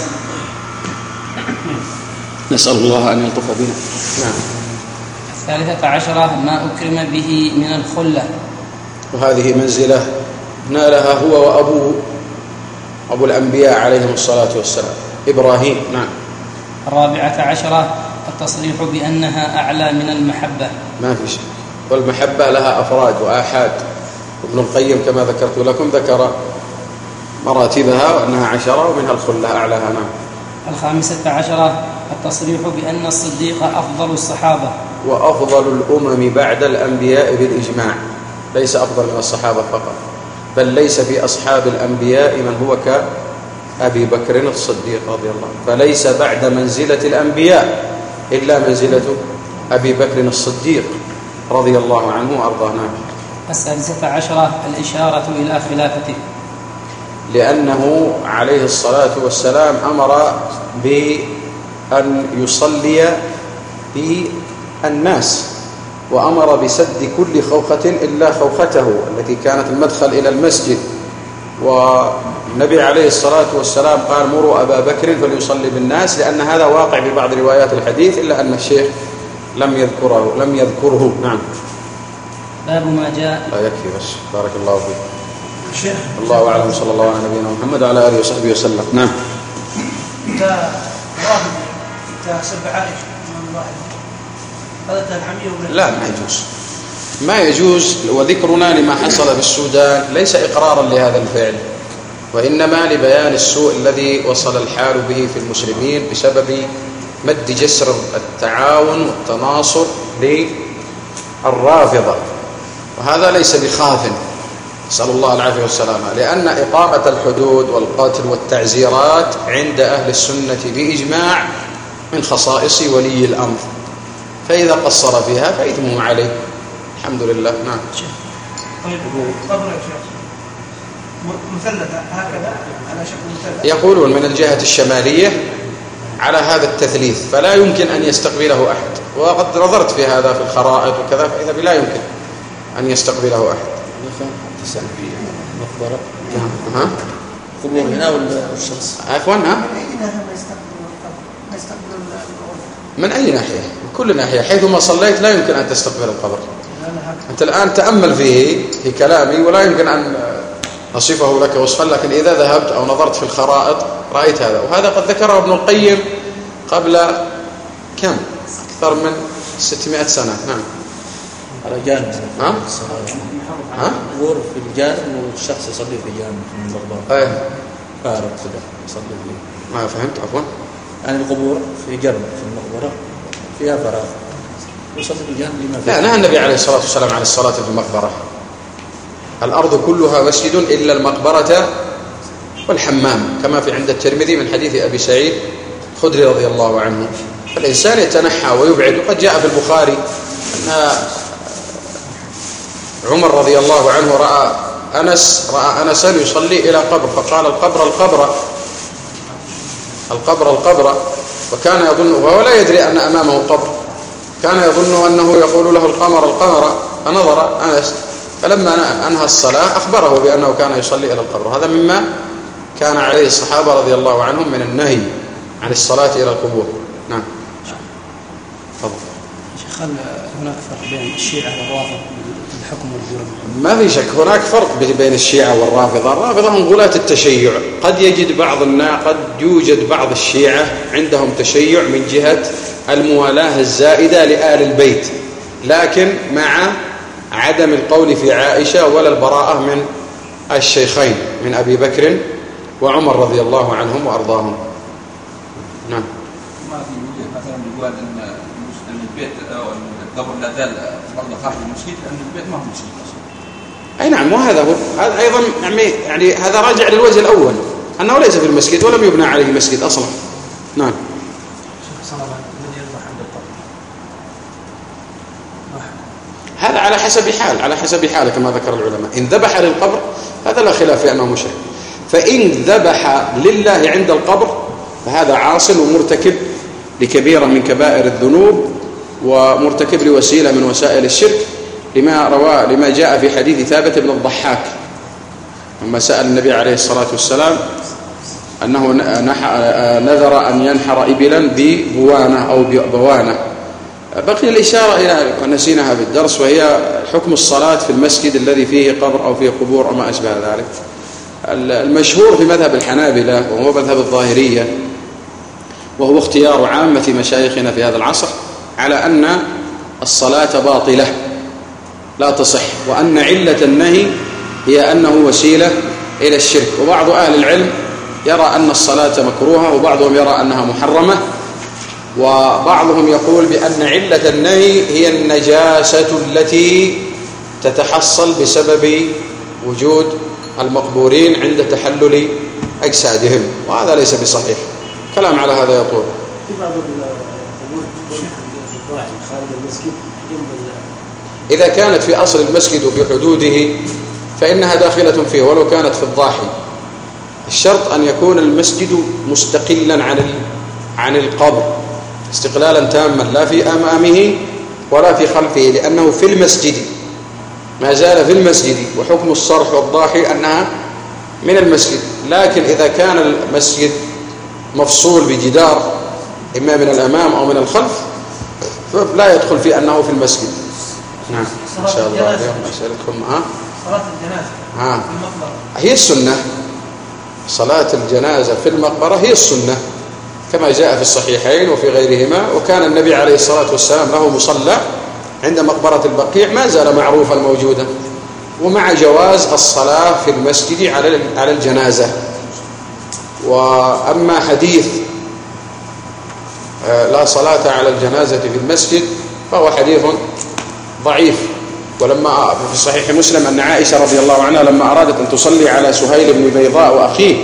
نسأل الله أن يلطف بنا. نعم. الثالثة عشرة ما أكرم به من الخلة، وهذه منزلة نالها هو وأبوه أبو الأنبياء عليهم الصلاة والسلام إبراهيم. نعم. الرابعة عشرة التصريح بأنها أعلى من المحبة. ما في شيء، والمحبة لها أفراد وآحاد، ابن القيم كما ذكرت لكم ذكر مراتبها وأنها عشرة ومنها الخلة أعلاها. نعم. الخامسة عشرة التصريح بأن الصديق أفضل الصحابة وأفضل الأمم بعد الأنبياء بالإجماع، ليس أفضل من الصحابة فقط، بل ليس في أصحاب الأنبياء من هو كأبي بكر الصديق رضي الله عنه، فليس بعد منزلة الأنبياء إلا منزلة أبي بكر الصديق رضي الله عنه وأرضاه. نعم. السادسة عشرة الإشارة إلى خلافته، لأنه عليه الصلاة والسلام أمر بأن يصلي بالناس، وأمر بسد كل خوخة إلا خوخته التي كانت المدخل إلى المسجد، والنبي عليه الصلاة والسلام قال مروا أبا بكر فليصلي بالناس، لأن هذا واقع في بعض روايات الحديث إلا أن الشيخ لم يذكره لم يذكره. نعم. باب ما جاء. لا يكفي بس، بارك الله فيك. شيخ الله أعلم، صلى الله على نبينا محمد وعلى آله وصحبه وسلم. نعم. أنت رافض أنت سب عائشة هذا الحمية ولا لا؟ ما يجوز، ما يجوز. وذكرنا لما حصل في السودان ليس إقرارا لهذا الفعل، وإنما لبيان السوء الذي وصل الحال به في المسلمين بسبب مد جسر التعاون والتناصر للرافضة، وهذا ليس بخاف، نسأل الله العافية والسلامة، لأن إقامة الحدود والقتل والتعزيرات عند أهل السنة بإجماع من خصائص ولي الأمر، فإذا قصر فيها فإثمه عليه. الحمد لله. نعم. طيب قبر يا شيخ مثلثة هكذا على شكل مثلث، يقولون من الجهة الشمالية على هذا التثليث، فلا يمكن أن يستقبله أحد، وقد نظرت في هذا في الخرائط وكذا، فإذا لا يمكن أن يستقبله أحد. تسأل في مقبرة ها؟ قبور هنا ولا الشخص؟ عفوا. ها؟ من أي ناحية؟ من كل ناحية، حيثما صليت لا يمكن أن تستقبل القبر. أنت الآن تأمل فيه في كلامي، ولا يمكن أن أصفه لك وصفا، لكن إذا ذهبت أو نظرت في الخرائط رأيت هذا، وهذا قد ذكره ابن القيم قبل كم؟ أكثر من ستمائة سنة. نعم. على جانب. ها؟ ها؟ قبور في الجانب والشخص يصلي في جانب من المقبرة. أيه. فارق كده يصلي فيه. ما فهمت عفوا. يعني القبور في جنب في المقبرة فيها فراغ، يصلي في الجانب لما فيه. لا، نهى النبي عليه الصلاة والسلام عن الصلاة في المقبرة. الأرض كلها مسجد إلا المقبرة والحمام، كما في عند الترمذي من حديث أبي سعيد الخدري رضي الله عنه. فالإنسان يتنحى ويبعد. وقد جاء في البخاري أن عمر رضي الله عنه رأى أنس رأى أنسا يصلي إلى قبر فقال القبر القبر القبر القبر، وكان يظن وهو لا يدري أن أمامه قبر، كان يظن أنه يقول له القمر القمر، فنظر أنس فلما أنهى الصلاة أخبره بأنه كان يصلي إلى القبر. هذا مما كان عليه الصحابة رضي الله عنهم من النهي عن الصلاة إلى القبور. نعم. تفضل. شيخ، هل هناك فرق بين الشيعة والرافضة في الحكم والجرم؟ ما في شك هناك فرق بين الشيعة والرافضة. الرافضة هم غلاة التشيع. قد يجد بعض الناس قد يوجد بعض الشيعة عندهم تشيع من جهة الموالاة الزائدة لآل البيت، لكن مع عدم القول في عائشة ولا البراءة من الشيخين من أبي بكر وعمر رضي الله عنهم وأرضاهم. نعم. ما في وجه مثلا يقال ان البيت او القبر لا زال فرض خارج المسجد، لان البيت ما هو مسجد اصلا. اي نعم، وهذا هو. هذا ايضا يعني يعني هذا راجع للوجه الاول انه ليس في المسجد ولم يبنى عليه مسجد اصلا. نعم. هذا على حسب حال على حسب حاله كما ذكر العلماء. إن ذبح للقبر هذا لا خلاف في أنه مشرك، فإن ذبح لله عند القبر فهذا عاصٍ ومرتكب لكبيرة من كبائر الذنوب ومرتكب لوسيلة من وسائل الشرك، لما روى لما جاء في حديث ثابت بن الضحاك لما سأل النبي عليه الصلاة والسلام أنه نذر أن ينحر إبلا ببوانة أو بوانة. بقي الإشارة إلى نسيناها بالدرس، وهي حكم الصلاة في المسجد الذي فيه قبر أو فيه قبور أو ما أشبه ذلك. المشهور في مذهب الحنابلة وهو مذهب الظاهرية وهو اختيار عامة مشايخنا في هذا العصر على أن الصلاة باطلة لا تصح، وأن علة النهي هي أنه وسيلة إلى الشرك. وبعض أهل العلم يرى أن الصلاة مكروهة، وبعضهم يرى أنها محرمة، وبعضهم يقول بأن علة النهي هي النجاسة التي تتحصل بسبب وجود المقبورين عند تحلل أجسادهم، وهذا ليس بصحيح. كلام على هذا يطول. في بعض القبور خارج المسجد إذا كانت في أصل المسجد وفي حدوده فإنها داخلة فيه ولو كانت في الضاحي. الشرط أن يكون المسجد مستقلا عن عن القبر استقلالا تاما، لا في أمامه ولا في خلفه، لأنه في المسجد، ما زال في المسجد، وحكم الصرح والضاحي أنها من المسجد. لكن إذا كان المسجد مفصول بجدار إما من الأمام أو من الخلف فلا يدخل في أنه في المسجد. نعم إن شاء الله اليوم أسألكم. ها صلاة الجنازة ها في المقبرة هي السنة. صلاة الجنازة في المقبرة هي السنة كما جاء في الصحيحين وفي غيرهما. وكان النبي عليه الصلاة والسلام له مصلى عند مقبرة البقيع ما زال معروفا موجودا، ومع جواز الصلاة في المسجد على على الجنازة. وأما حديث لا صلاة على الجنازة في المسجد فهو حديث ضعيف. ولما في صحيح مسلم أن عائشة رضي الله عنها لما أرادت أن تصلي على سهيل بن بيضاء وأخيه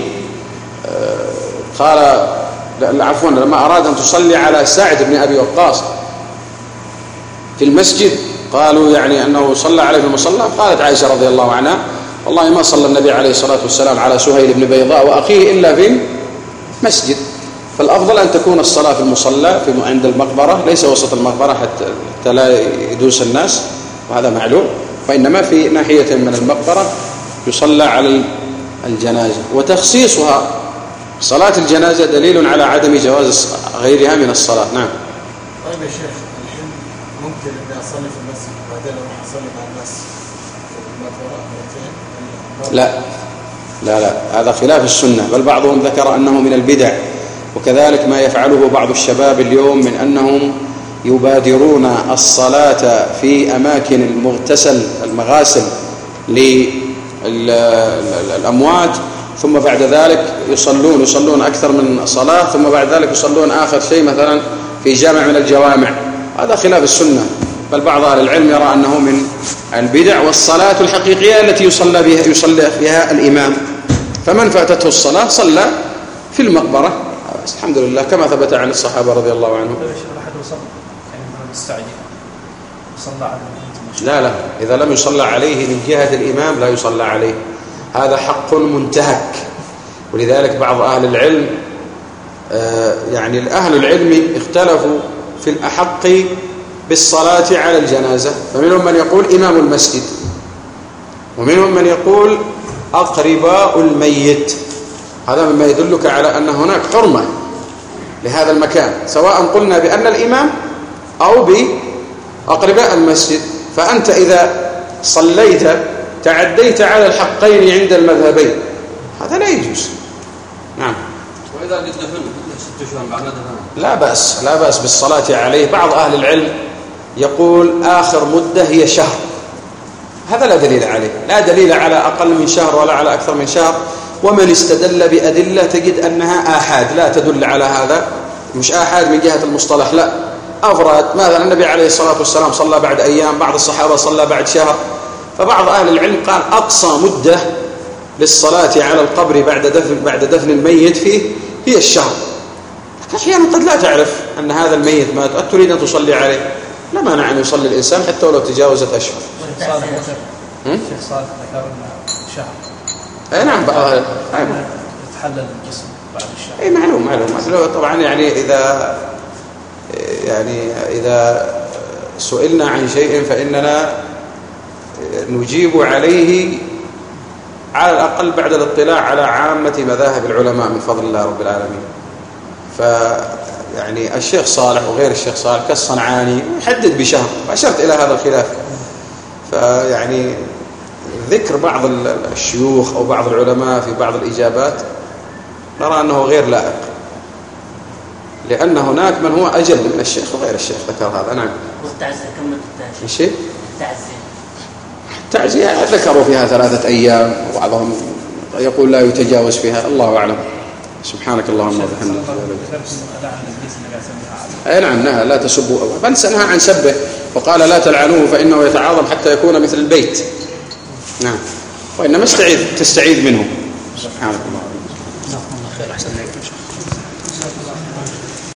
قال عفوا لما أراد أن تصلي على سعد بن أبي وقاص في المسجد قالوا يعني أنه صلى عليه في المصلى، قالت عائشة رضي الله عنها والله ما صلى النبي عليه الصلاة والسلام على سهيل بن بيضاء وأخيه إلا في مسجد. فالأفضل أن تكون الصلاة في المصلى في عند المقبرة، ليس وسط المقبرة حتى لا يدوس الناس، وهذا معلوم، وإنما في ناحية من المقبرة يصلى على الجنازة. وتخصيصها صلاة الجنازة دليل على عدم جواز غيرها من الصلاة. نعم. طيب يا شيخ، الحين ممكن أني أصلي في المسجد وبعدين أروح أصلي مع الناس في المقبرة مرتين؟ لا لا لا هذا خلاف السنة، بل بعضهم ذكر أنه من البدع. وكذلك ما يفعله بعض الشباب اليوم من أنهم يبادرون الصلاة في أماكن المغتسل المغاسل للأموات، ثم بعد ذلك يصلون يصلون أكثر من صلاة، ثم بعد ذلك يصلون آخر شيء مثلا في جامع من الجوامع. هذا خلاف السنة، بل بعض أهل العلم يرى أنه من البدع. والصلاة الحقيقية التي يصلى بها يصلى فيها الإمام، فمن فاتته الصلاة صلى في المقبرة الحمد لله كما ثبت عن الصحابة رضي الله عنهم. لو أحد وصل يعني ما مستعجل صلى على لا لا إذا لم يصلى عليه من جهة الإمام لا يصلى عليه، هذا حق منتهك. ولذلك بعض أهل العلم يعني أهل العلم اختلفوا في الأحق بالصلاة على الجنازة، فمنهم من يقول إمام المسجد، ومنهم من يقول أقرباء الميت. هذا مما يدلك على أن هناك حرمة لهذا المكان، سواء قلنا بأن الإمام أو بأقرباء المسجد. فأنت إذا صليت تعديت على الحقين عند المذهبين، هذا لا يجوز. نعم. وإذا قد دفن ست شهور بعد ما دفن لا بأس لا بأس بالصلاة عليه. بعض أهل العلم يقول آخر مدة هي شهر، هذا لا دليل عليه، لا دليل على أقل من شهر ولا على أكثر من شهر. ومن استدل بأدلة تجد أنها آحاد لا تدل على هذا، مش آحاد من جهة المصطلح، لا أفراد. مثلا النبي عليه الصلاة والسلام صلى بعد أيام، بعض الصحابة صلى بعد شهر. فبعض أهل العلم قال أقصى مدة للصلاة على القبر بعد دفن, بعد دفن الميت فيه هي الشهر. لكن أحيانا قد لا تعرف أن هذا الميت مات تريد أن تصلي عليه، لا مانع أن يصلي الإنسان حتى ولو تجاوزت أشهر. شيخ صالح ذكر أن شهر. أي نعم بعض يتحلل الجسم بعد الشهر. أي معلوم معلوم طبعا. يعني إذا يعني إذا سئلنا عن شيء فإننا نجيب عليه على الأقل بعد الاطلاع على عامة مذاهب العلماء من فضل الله رب العالمين. فيعني الشيخ صالح وغير الشيخ صالح كالصنعاني يحدد بشهر، وأشرت إلى هذا الخلاف. فيعني ذكر بعض الشيوخ أو بعض العلماء في بعض الإجابات نرى أنه غير لائق، لأن هناك من هو أجل من الشيخ وغير الشيخ ذكر هذا. نعم. والتعزية كم مدة؟ الشيء التعزية التعزية ذكروا فيها ثلاثة أيام، وبعضهم يقول لا يتجاوز فيها، الله أعلم. سبحانك اللهم وبحمدك. أي نعم نهى لا تسبوا، بل نهى عن سبه وقال لا تلعنوه فإنه يتعاظم حتى يكون مثل البيت. نعم. وإنما استعيذ تستعيذ منه. سبحانك اللهم وبحمدك. جزاكم الله خير. أحسن عليكم.